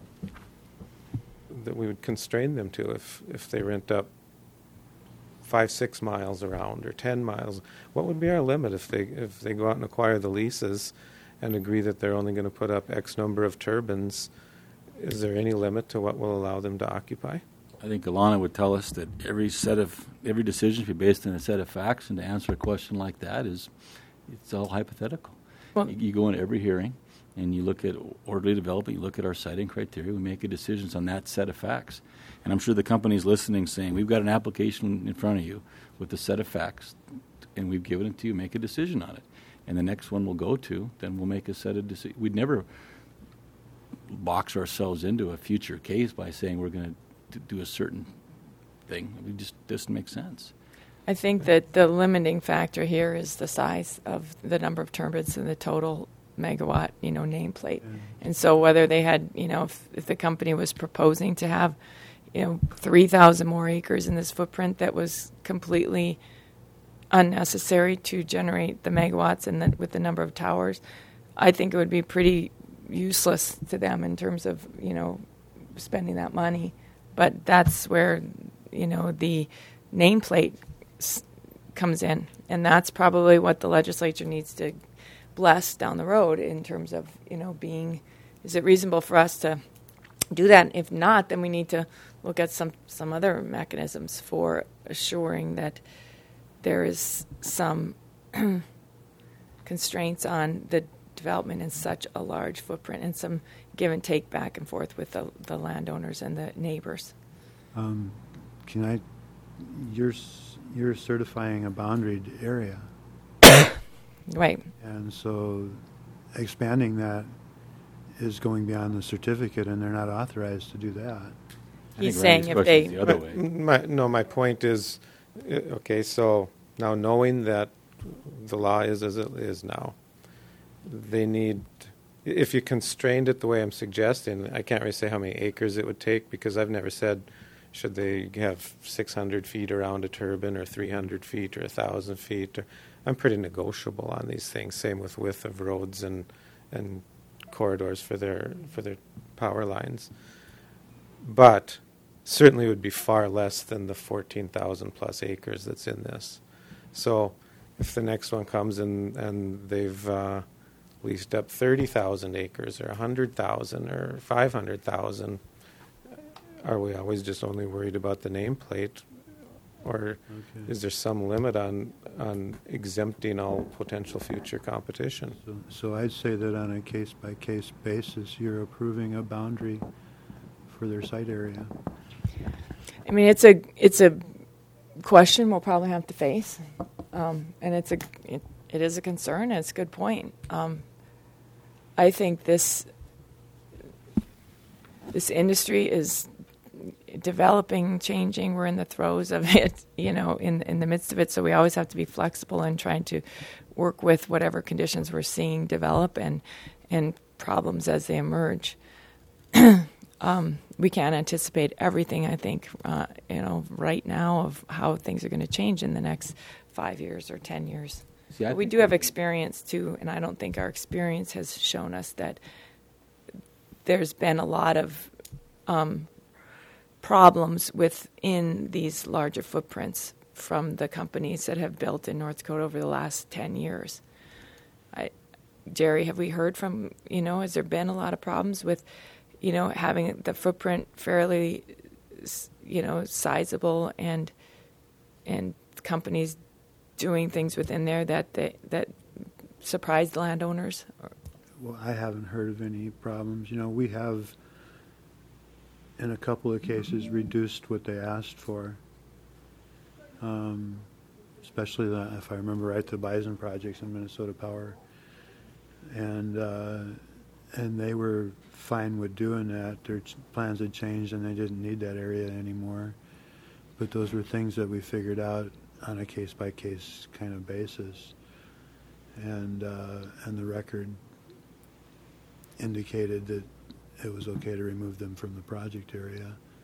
Speaker 1: constrain them to if they rent up 5-6 miles around or 10 miles? What would be our limit if they go out and acquire the leases and agree that they're only going to put up X number of turbines? Is there any limit to what will allow them to occupy?
Speaker 3: I think Alana would tell us that every decision should be based on a set of facts, and to answer a question like that it's all hypothetical.
Speaker 2: Well,
Speaker 3: You go into every hearing, and you look at orderly development, you look at our siting criteria, we make a decision on that set of facts. And I'm sure the company's listening saying, we've got an application in front of you with a set of facts, and we've given it to you, make a decision on it. And the next one we'll go to, then we'll make a set of decisions. We'd never box ourselves into a future case by saying we're going to do a certain thing. It just doesn't make sense.
Speaker 2: I think that the limiting factor here is the size of the number of turbines and the total megawatt, nameplate. And so whether they had, if the company was proposing to have, 3,000 more acres in this footprint that was completely unnecessary to generate the megawatts and with the number of towers, I think it would be pretty useless to them in terms of, spending that money. But that's where, the nameplate comes in. And that's probably what the legislature needs to bless down the road in terms of, is it reasonable for us to do that? And if not, then we need to look at some other mechanisms for assuring that there is some constraints on the development in such a large footprint and some give and take back and forth with the landowners and the neighbors.
Speaker 4: You're certifying a boundaried area.
Speaker 2: Right.
Speaker 4: And so expanding that is going beyond the certificate, and they're not authorized to do that.
Speaker 2: He's saying if they...
Speaker 3: The other way.
Speaker 1: My point is, okay, so now knowing that the law is as it is now, they need, if you constrained it the way I'm suggesting, I can't really say how many acres it would take because I've never said should they have 600 feet around a turbine or 300 feet or 1,000 feet. I'm pretty negotiable on these things, same with width of roads and corridors for their power lines. But certainly would be far less than the 14,000 plus acres that's in this. So if the next one comes and they've leased up 30,000 acres or 100,000 or 500,000, are we always just only worried about the nameplate? Or is there some limit on exempting all potential future competition?
Speaker 4: So I'd say that on a case-by-case basis, you're approving a boundary for their site area.
Speaker 2: I mean, it's a question we'll probably have to face, and it is a concern, and it's a good point. I think this industry is developing, changing. We're in the throes of it, in the midst of it. So we always have to be flexible and trying to work with whatever conditions we're seeing develop and problems as they emerge. We can't anticipate everything, I think, right now of how things are going to change in the next 5 years or 10 years. But we do have experience, too, and I don't think our experience has shown us that there's been a lot of problems within these larger footprints from the companies that have built in North Dakota over the last 10 years. Jerry, have we heard from, has there been a lot of problems with, having the footprint fairly, sizable and companies doing things within there that surprised landowners?
Speaker 4: Well, I haven't heard of any problems. We have, in a couple of cases, reduced what they asked for. Especially, if I remember right, the Bison projects in Minnesota Power. And they were fine with doing that. Their plans had changed and they didn't need that area anymore. But those were things that we figured out on a case-by-case kind of basis. And the record indicated that it was okay to remove them from the project area.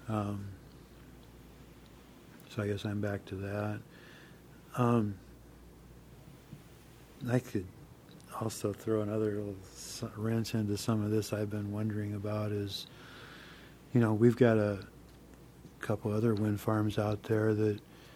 Speaker 4: So I guess I'm back to that. I could also throw another little wrench into some of this I've been wondering about is, we've got a couple other wind farms out there that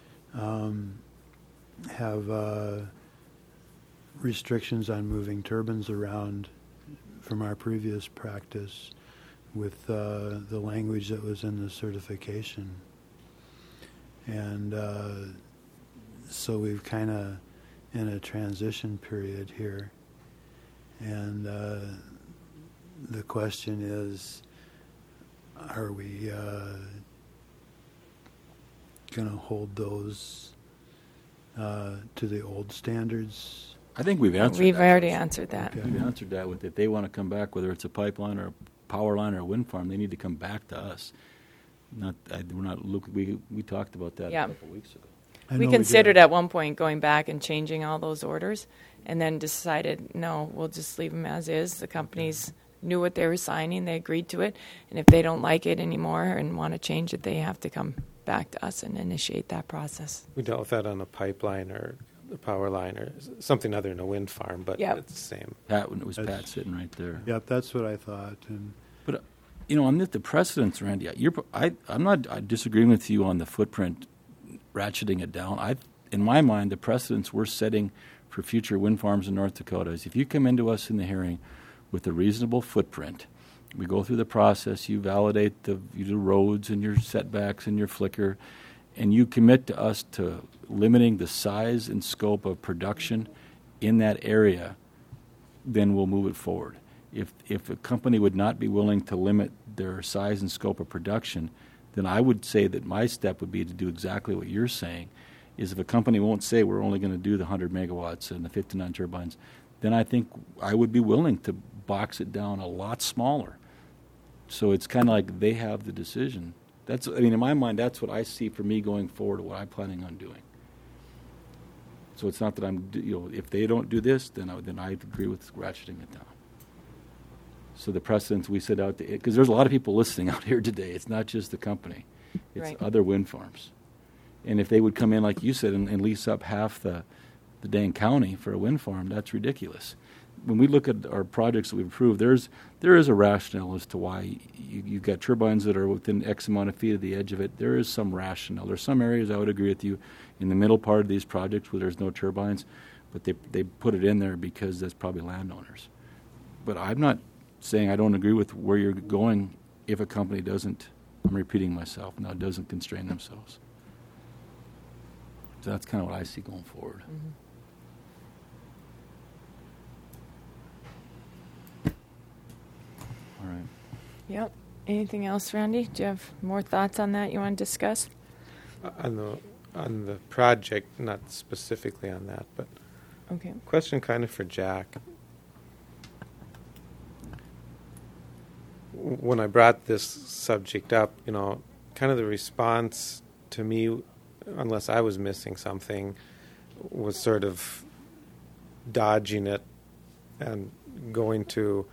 Speaker 4: have restrictions on moving turbines around from our previous practice with the language that was in the certification. And so we've kind of in a transition period here. And the question is, are we going to hold those to the old standards?
Speaker 3: I think we've answered
Speaker 2: We've
Speaker 3: that.
Speaker 2: already answered that.
Speaker 4: Okay.
Speaker 3: We've answered that with if they want to come back, whether it's a pipeline or a power line or a wind farm, they need to come back to us. We're not look. We talked about that
Speaker 2: Yeah.
Speaker 3: a couple of weeks ago.
Speaker 4: I
Speaker 2: We
Speaker 4: know
Speaker 2: considered
Speaker 4: did.
Speaker 2: at one point going back and changing all those orders, and then decided, no, we'll just leave them as is. The companies knew what they were signing. They agreed to it. And if they don't like it anymore and want to change it, they have to come back to us and initiate that process.
Speaker 1: We dealt with that on a pipeline or a power line or something other than a wind farm, but
Speaker 2: Yep.
Speaker 1: it's the same.
Speaker 3: Pat, when it was
Speaker 4: That's-
Speaker 3: Pat sitting right there.
Speaker 4: Yep, that's what I thought. And
Speaker 3: But on the precedents, Randy, I'm not disagreeing with you on the footprint, ratcheting it down. In my mind, the precedents we're setting for future wind farms in North Dakota is if you come into us in the hearing with a reasonable footprint, we go through the process, you validate you do roads and your setbacks and your flicker, and you commit to us to limiting the size and scope of production in that area, then we'll move it forward. If a company would not be willing to limit their size and scope of production, then I would say that my step would be to do exactly what you're saying, is if a company won't say we're only going to do the 100 megawatts and the 59 turbines, then I think I would be willing to box it down a lot smaller. So it's kind of like they have the decision. In my mind, that's what I see for me going forward, what I'm planning on doing. So it's not that if they don't do this, then I agree with ratcheting it down. So the precedents we set out, because there's a lot of people listening out here today. It's not just the company. It's
Speaker 2: Right.
Speaker 3: other wind farms. And if they would come in, like you said, and lease up half the dang county for a wind farm, that's ridiculous. When we look at our projects that we've approved, there is a rationale as to why you've got turbines that are within X amount of feet of the edge of it. There is some rationale. There's some areas I would agree with you in the middle part of these projects where there's no turbines, but they put it in there because that's probably landowners. But I'm not saying I don't agree with where you're going if a company doesn't, I'm repeating myself now, doesn't constrain themselves. So that's kind of what I see going forward.
Speaker 2: Mm-hmm.
Speaker 3: All right.
Speaker 2: Yep. Anything else, Randy? Do you have more thoughts on that you want to discuss?
Speaker 1: On the project, not specifically on that, but
Speaker 2: Okay.
Speaker 1: question kind of for Jack. When I brought this subject up, kind of the response to me, unless I was missing something, was sort of dodging it and going to,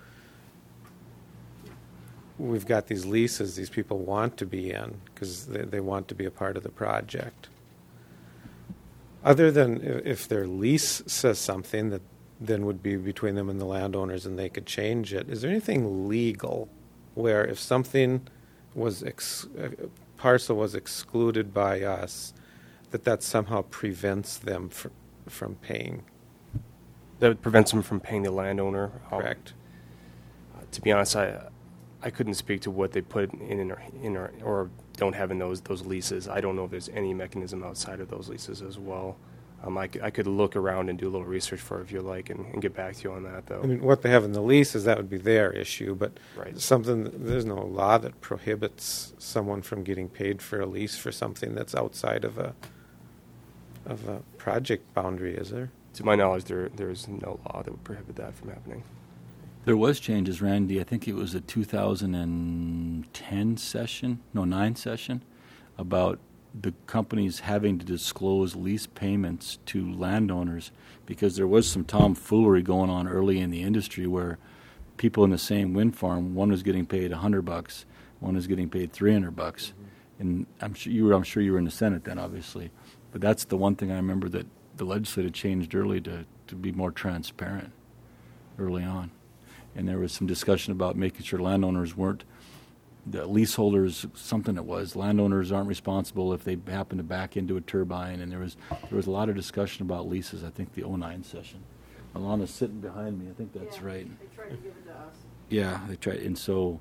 Speaker 1: we've got these leases these people want to be in because they want to be a part of the project. Other than if their lease says something that then would be between them and the landowners and they could change it, is there anything legal where if something was parcel was excluded by us, that somehow prevents them from paying?
Speaker 7: That prevents them from paying the landowner.
Speaker 1: Correct.
Speaker 7: To be honest, I couldn't speak to what they put in or don't have in those leases. I don't know if there's any mechanism outside of those leases as well. I could look around and do a little research for it if you like and get back to you on that, though.
Speaker 1: I mean, what they have in the leases, that would be their issue, but
Speaker 7: Right.
Speaker 1: there's no law that prohibits someone from getting paid for a lease for something that's outside of a project boundary, is there?
Speaker 7: To my knowledge, there's no law that would prohibit that from happening.
Speaker 3: There was changes, Randy. I think it was a 2010 session, 9 session, about the companies having to disclose lease payments to landowners because there was some tomfoolery going on early in the industry where people in the same wind farm, one was getting paid $100, one is getting paid $300, and I'm sure you were in the Senate then, obviously. But that's the one thing I remember that the legislature changed early to be more transparent early on. And there was some discussion about making sure landowners weren't, the leaseholders, something it was, landowners aren't responsible if they happen to back into a turbine. And there was a lot of discussion about leases, I think the 09 session. Alana's sitting behind me, I think that's right.
Speaker 2: They tried to give it to us.
Speaker 3: Yeah, they tried, and so,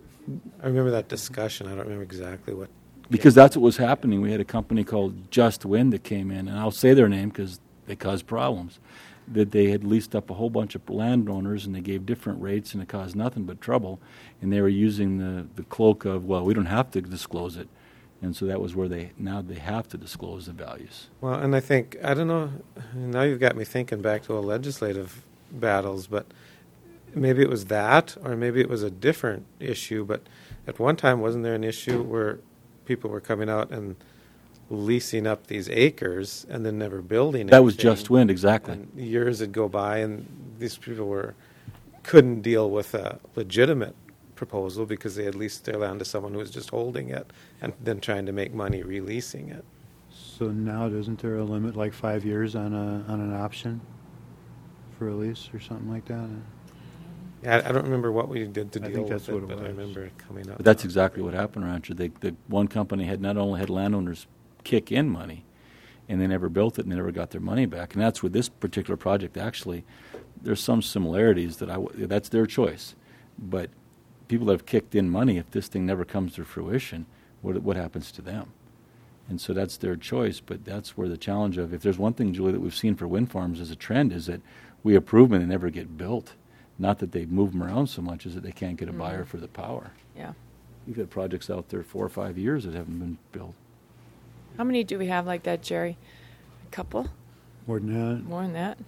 Speaker 1: I remember that discussion. I don't remember exactly what.
Speaker 3: because that's what was happening. We had a company called Just Wind that came in, and I'll say their name because they caused problems, that they had leased up a whole bunch of landowners, and they gave different rates, and it caused nothing but trouble. And they were using the cloak of, well, we don't have to disclose it. And so that was where they have to disclose the values.
Speaker 1: Well, and I think, I don't know, now you've got me thinking back to legislative battles, but maybe it was that, or maybe it was a different issue. But at one time, wasn't there an issue where people were coming out and leasing up these acres and then never building anything?
Speaker 3: That was Just Wind, exactly.
Speaker 1: And years would go by, and these people couldn't deal with a legitimate proposal because they had leased their land to someone who was just holding it and then trying to make money releasing it.
Speaker 4: So now, isn't there a limit, like 5 years on an option for a lease or something like that?
Speaker 1: Yeah, I don't remember what we did to
Speaker 4: I
Speaker 1: deal
Speaker 4: think
Speaker 1: with
Speaker 4: that's what
Speaker 1: it,
Speaker 4: it
Speaker 1: but I
Speaker 4: was.
Speaker 1: remember it coming up.
Speaker 3: But that's exactly what happened, Rancher. The one company had not only had landowners kick in money, and they never built it and they never got their money back. And that's where this particular project actually, there's some similarities that's their choice. But people that have kicked in money, if this thing never comes to fruition, what happens to them? And so that's their choice. But that's where the challenge of, if there's one thing, Julie, that we've seen for wind farms as a trend, is that we approve them and they never get built. Not that they move them around so much as that they can't get a buyer for the power.
Speaker 2: Yeah.
Speaker 3: You've had projects out there 4 or 5 years that haven't been built.
Speaker 2: How many do we have like that, Jerry? A couple?
Speaker 4: More than that?
Speaker 2: More than that?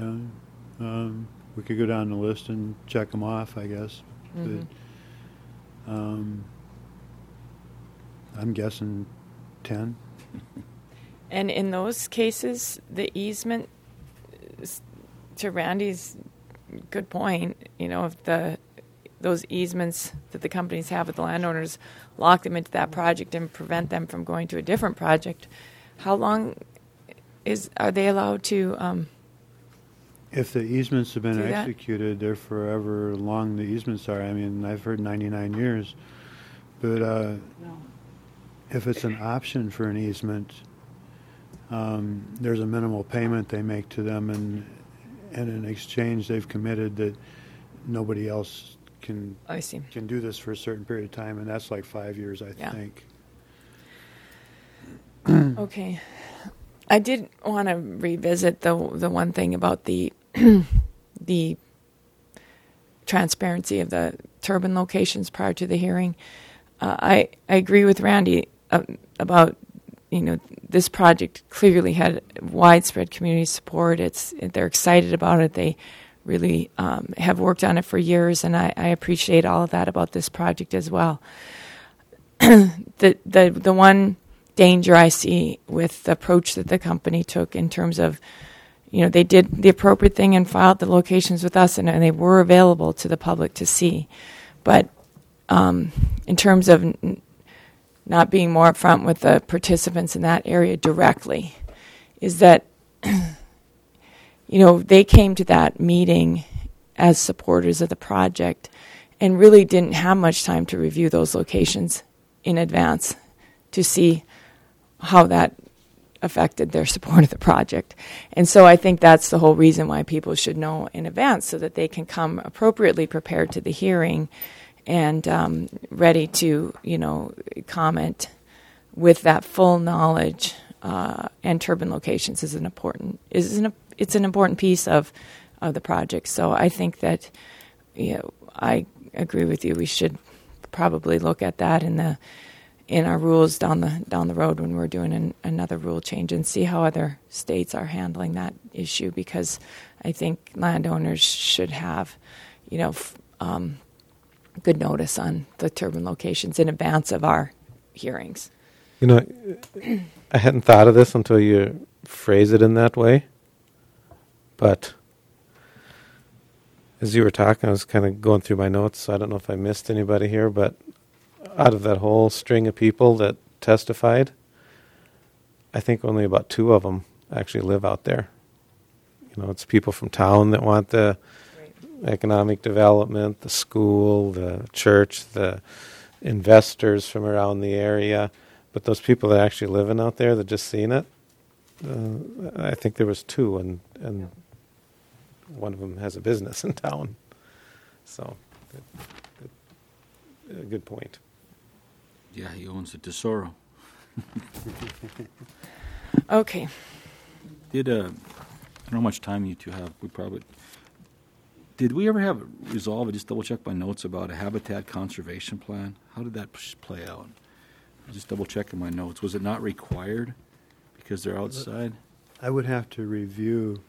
Speaker 4: Yeah. We could go down the list and check them off, I guess.
Speaker 2: Mhm.
Speaker 4: But I'm guessing 10.
Speaker 2: And in those cases, the easement, to Randy's good point, if those easements that the companies have with the landowners lock them into that project and prevent them from going to a different project, how long are they allowed to?
Speaker 4: If the easements have been
Speaker 2: Do that?
Speaker 4: executed, they're forever long. The easements are. I mean, I've heard 99 years. But if it's an option for an easement, there's a minimal payment they make to them, and in exchange, they've committed that nobody else can
Speaker 2: I see.
Speaker 4: do this for a certain period of time, and that's like 5 years, I
Speaker 2: Yeah.
Speaker 4: think.
Speaker 2: Okay. I did want to revisit the one thing about the the transparency of the turbine locations prior to the hearing. I agree with Randy about this project clearly had widespread community support. They're excited about it. They really have worked on it for years, and I appreciate all of that about this project as well. The one danger I see with the approach that the company took in terms of, they did the appropriate thing and filed the locations with us, and they were available to the public to see. But in terms of not being more upfront with the participants in that area directly, is that, they came to that meeting as supporters of the project and really didn't have much time to review those locations in advance to see how that affected their support of the project. And so I think that's the whole reason why people should know in advance, so that they can come appropriately prepared to the hearing and ready to, comment with that full knowledge. And turbine locations is an important piece of the project. So I think that, I agree with you. We should probably look at that in our rules down the road when we're doing another rule change, and see how other states are handling that issue, because I think landowners should have, good notice on the turbine locations in advance of our hearings.
Speaker 1: I hadn't thought of this until you phrase it in that way. But as you were talking, I was kind of going through my notes, so I don't know if I missed anybody here, but out of that whole string of people that testified, I think only about 2 of them actually live out there. You know, it's people from town that want the economic development, the school, the church, the investors from around the area. But those people that actually living out there that just seen it, I think there was 2, and one of them has a business in town. So, a good point.
Speaker 3: Yeah, he owns a Tesoro.
Speaker 2: Okay.
Speaker 3: I don't know how much time you two have. Did we ever have resolve? I just double check my notes about a habitat conservation plan. How did that play out? I just double checking my notes. Was it not required because they're outside?
Speaker 4: I would have to review.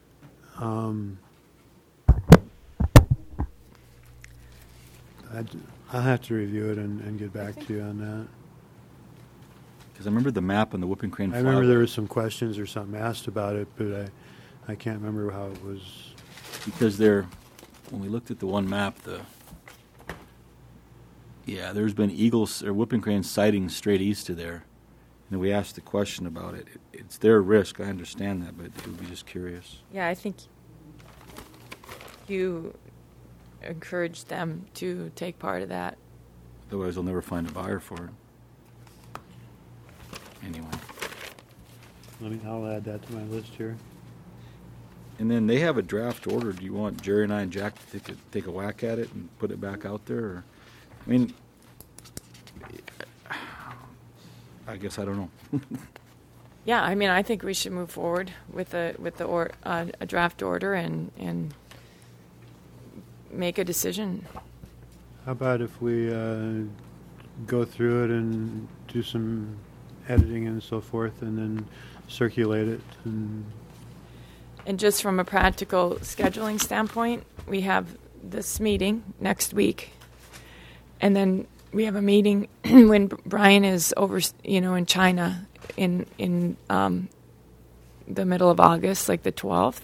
Speaker 4: I'll have to review it and get back to you on that.
Speaker 3: Because I remember the map on the Whooping Crane.
Speaker 4: I remember there were some questions or something asked about it, but I can't remember how it was.
Speaker 3: Because when we looked at the one map, there's been eagles or whooping crane sightings straight east of there. And we asked the question about it. It's their risk. I understand that, but it would be just curious.
Speaker 2: Yeah, I think you encourage them to take part of that.
Speaker 3: Otherwise, they'll never find a buyer for it. Anyway.
Speaker 4: I'll add that to my list here.
Speaker 3: And then they have a draft order. Do you want Jerry and I and Jack to take a whack at it and put it back out there? Or, I mean, I guess I don't know.
Speaker 2: Yeah, I mean, I think we should move forward with a draft order and make a decision.
Speaker 4: How about if we go through it and do some editing and so forth, and then circulate it?
Speaker 2: And just from a practical scheduling standpoint, we have this meeting next week, and then we have a meeting when Brian is over, in China in the middle of August, like the 12th.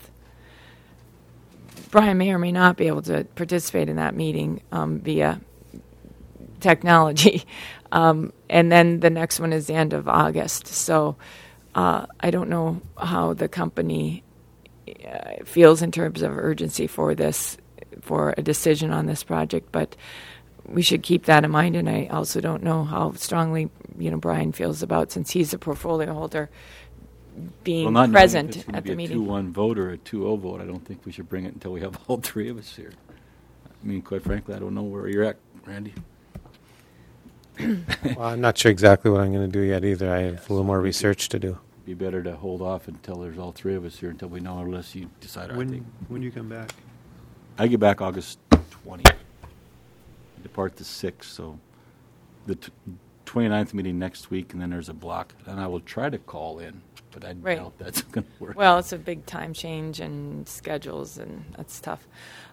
Speaker 2: Brian may or may not be able to participate in that meeting via technology. And then the next one is the end of August. So I don't know how the company feels in terms of urgency for a decision on this project, but we should keep that in mind. And I also don't know how strongly, Brian feels about, since he's a portfolio holder, being present at the meeting.
Speaker 3: If it's a 2-1 vote or a 2-0 vote, I don't think we should bring it until we have all 3 of us here. I mean, quite frankly, I don't know where you're at, Randy.
Speaker 1: Well, I'm not sure exactly what I'm going to do yet either. I have a little more research to do.
Speaker 3: Be better to hold off until there's all 3 of us here, until we know, unless you decide.
Speaker 4: When you come back?
Speaker 3: I get back August 20. Depart the 6th, so the 29th meeting next week, and then there's a block. And I will try to call in, but I doubt that's going to work.
Speaker 2: Well, it's a big time change and schedules, and that's tough.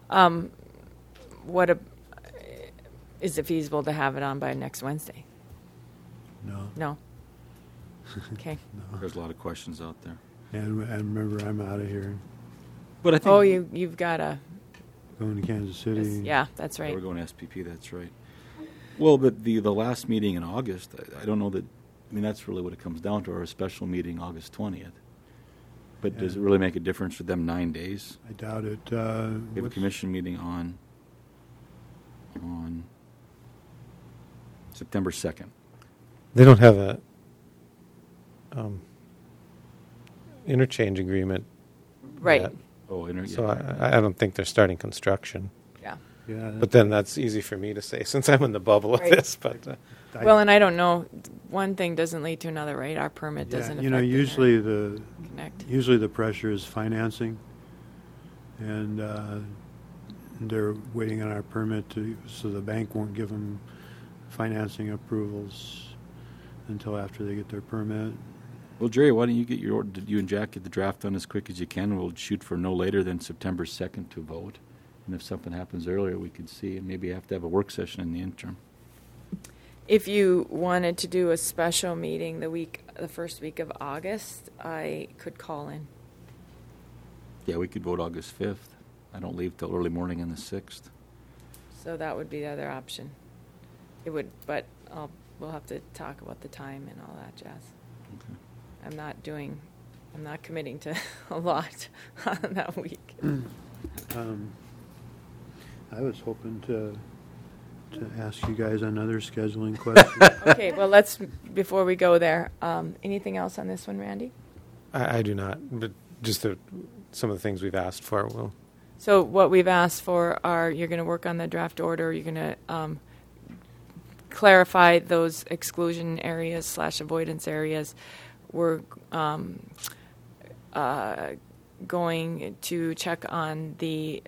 Speaker 2: Is it feasible to have it on by next Wednesday? No? Okay.
Speaker 4: No.
Speaker 3: There's a lot of questions out there.
Speaker 4: And remember, I'm out of here.
Speaker 3: But I think
Speaker 2: you've got a...
Speaker 4: Going to Kansas City.
Speaker 2: Yeah, that's right.
Speaker 3: We're going to SPP, that's right. Well, but the last meeting in August, I don't know that, I mean, that's really what it comes down to, our special meeting August 20th. But does it really make a difference for them 9 days?
Speaker 4: I doubt it.
Speaker 3: We have a commission meeting on September 2nd.
Speaker 1: They don't have a interchange agreement
Speaker 2: Right.
Speaker 1: yet.
Speaker 3: Oh,
Speaker 1: So I don't think they're starting construction.
Speaker 2: Yeah.
Speaker 4: Yeah.
Speaker 1: But then that's easy for me to say since I'm in the bubble of
Speaker 2: Right.
Speaker 1: this. But
Speaker 2: Well, and I don't know. One thing doesn't lead to another, right? Our permit doesn't affect
Speaker 4: usually
Speaker 2: Connect.
Speaker 4: usually the pressure is financing, and they're waiting on our permit so the bank won't give them financing approvals until after they get their permit.
Speaker 3: Well, Jerry, why don't you get you and Jack get the draft done as quick as you can, and we'll shoot for no later than September 2nd to vote. And if something happens earlier, we could see, and maybe have to have a work session in the interim.
Speaker 2: If you wanted to do a special meeting the first week of August, I could call in.
Speaker 3: Yeah, we could vote August 5th. I don't leave till early morning on the 6th.
Speaker 2: So that would be the other option. It would, but we'll have to talk about the time and all that jazz.
Speaker 3: Okay.
Speaker 2: I'm not committing to a lot on that week.
Speaker 4: I was hoping to ask you guys another scheduling question.
Speaker 2: Okay, well, before we go there, anything else on this one, Randy?
Speaker 1: I do not, but just some of the things we've asked for will.
Speaker 2: So what we've asked for you're going to work on the draft order, you're going to clarify those exclusion areas / avoidance areas. We're going to check on the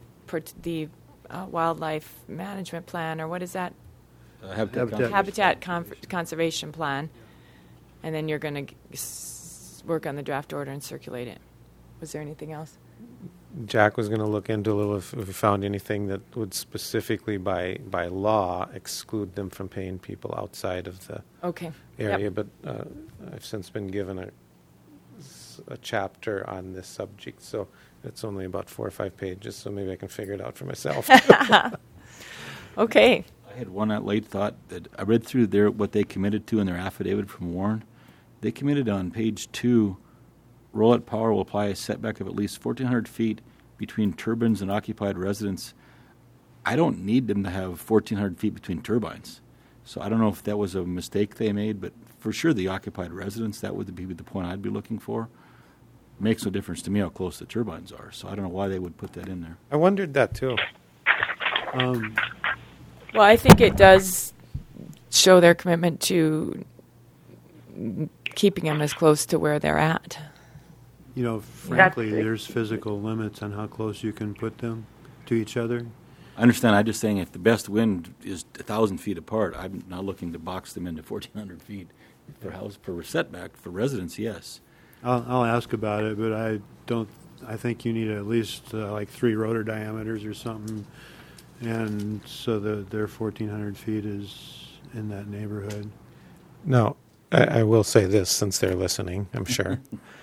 Speaker 2: wildlife management plan, or what is that? Habitat conservation plan. And then you're going to work on the draft order and circulate it. Was there anything else?
Speaker 1: Jack was going to look into a little if we found anything that would specifically by law exclude them from paying people outside of the area.
Speaker 2: Yep.
Speaker 1: But I've since been given a chapter on this subject, so it's only about 4 or 5 pages, so maybe I can figure it out for myself.
Speaker 2: Okay.
Speaker 3: I had one late thought that I read through what they committed to in their affidavit from Warren. They committed on page 2, Rollout Power will apply a setback of at least 1,400 feet between turbines and occupied residents. I don't need them to have 1,400 feet between turbines. So I don't know if that was a mistake they made, but for sure the occupied residents, that would be the point I'd be looking for. Makes no difference to me how close the turbines are, so I don't know why they would put that in there.
Speaker 1: I wondered that too.
Speaker 2: Well, I think it does show their commitment to keeping them as close to where they're at.
Speaker 4: You know, frankly, there's physical limits on how close you can put them to each other.
Speaker 3: I understand. I'm just saying if the best wind is 1,000 feet apart, I'm not looking to box them into 1,400 feet per setback. For residents, yes.
Speaker 4: I'll ask about it, but I think you need at least like 3 rotor diameters or something, and so their 1,400 feet is in that neighborhood.
Speaker 1: No, I will say this since they're listening, I'm sure.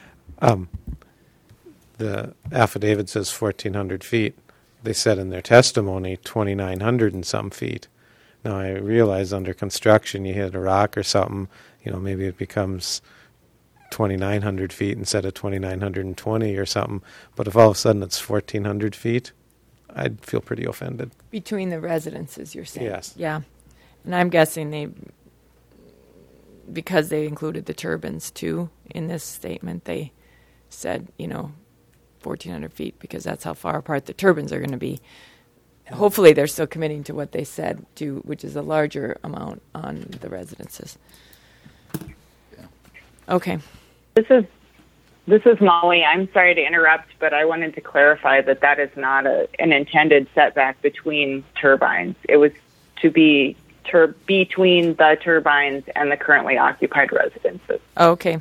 Speaker 1: The affidavit says 1,400 feet. They said in their testimony 2,900 and some feet. Now I realize under construction you hit a rock or something, maybe it becomes 2,900 feet instead of 2,920 or something. But if all of a sudden it's 1,400 feet, I'd feel pretty offended.
Speaker 2: Between the residences, you're saying?
Speaker 1: Yes.
Speaker 2: Yeah. And I'm guessing because they included the turbines too in this statement, they said, 1,400 feet because that's how far apart the turbines are going to be. Hopefully they're still committing to what they said, which is a larger amount on the residences.
Speaker 3: Yeah.
Speaker 2: Okay.
Speaker 6: This is Molly. I'm sorry to interrupt, but I wanted to clarify that is not an intended setback between turbines. It was to be between the turbines and the currently occupied residences.
Speaker 2: Okay.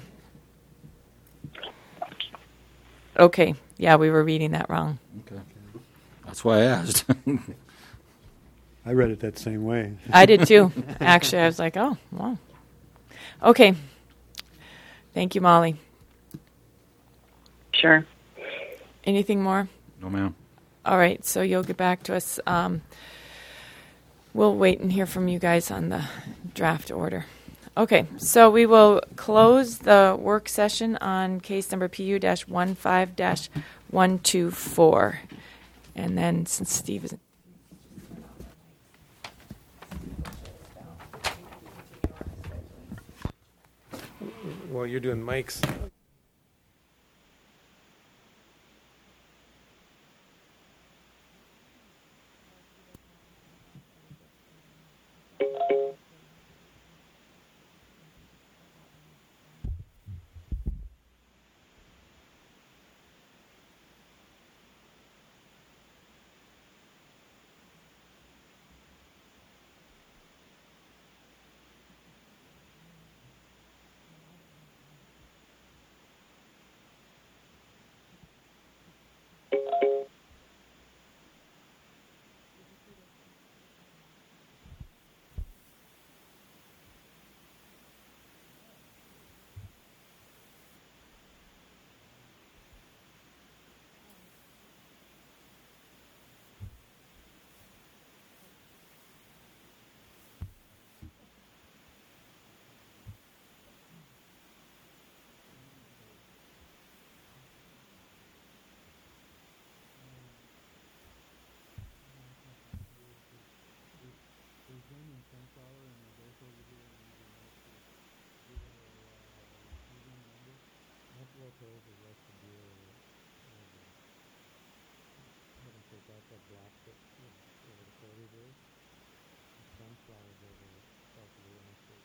Speaker 2: Okay. Yeah, we were reading that wrong.
Speaker 3: Okay. That's why I asked.
Speaker 4: I read it that same way.
Speaker 2: I did too. Actually, I was like, oh, wow. Okay. Thank you, Molly.
Speaker 6: Sure.
Speaker 2: Anything more?
Speaker 3: No, ma'am.
Speaker 2: All right, so you'll get back to us. We'll wait and hear from you guys on the draft order. Okay, so we will close the work session on case number PU-15-124. And then since Steve isn't...
Speaker 1: Well, you're doing Mike's. okay with the rest of the haven't take out that block that over the corridor. The sunflowers over south of the interstate.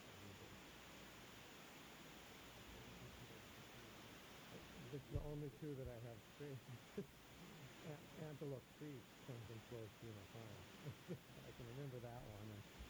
Speaker 1: The only two that I have straight. Antelope Creek comes and flows through my farm. I can remember that one. And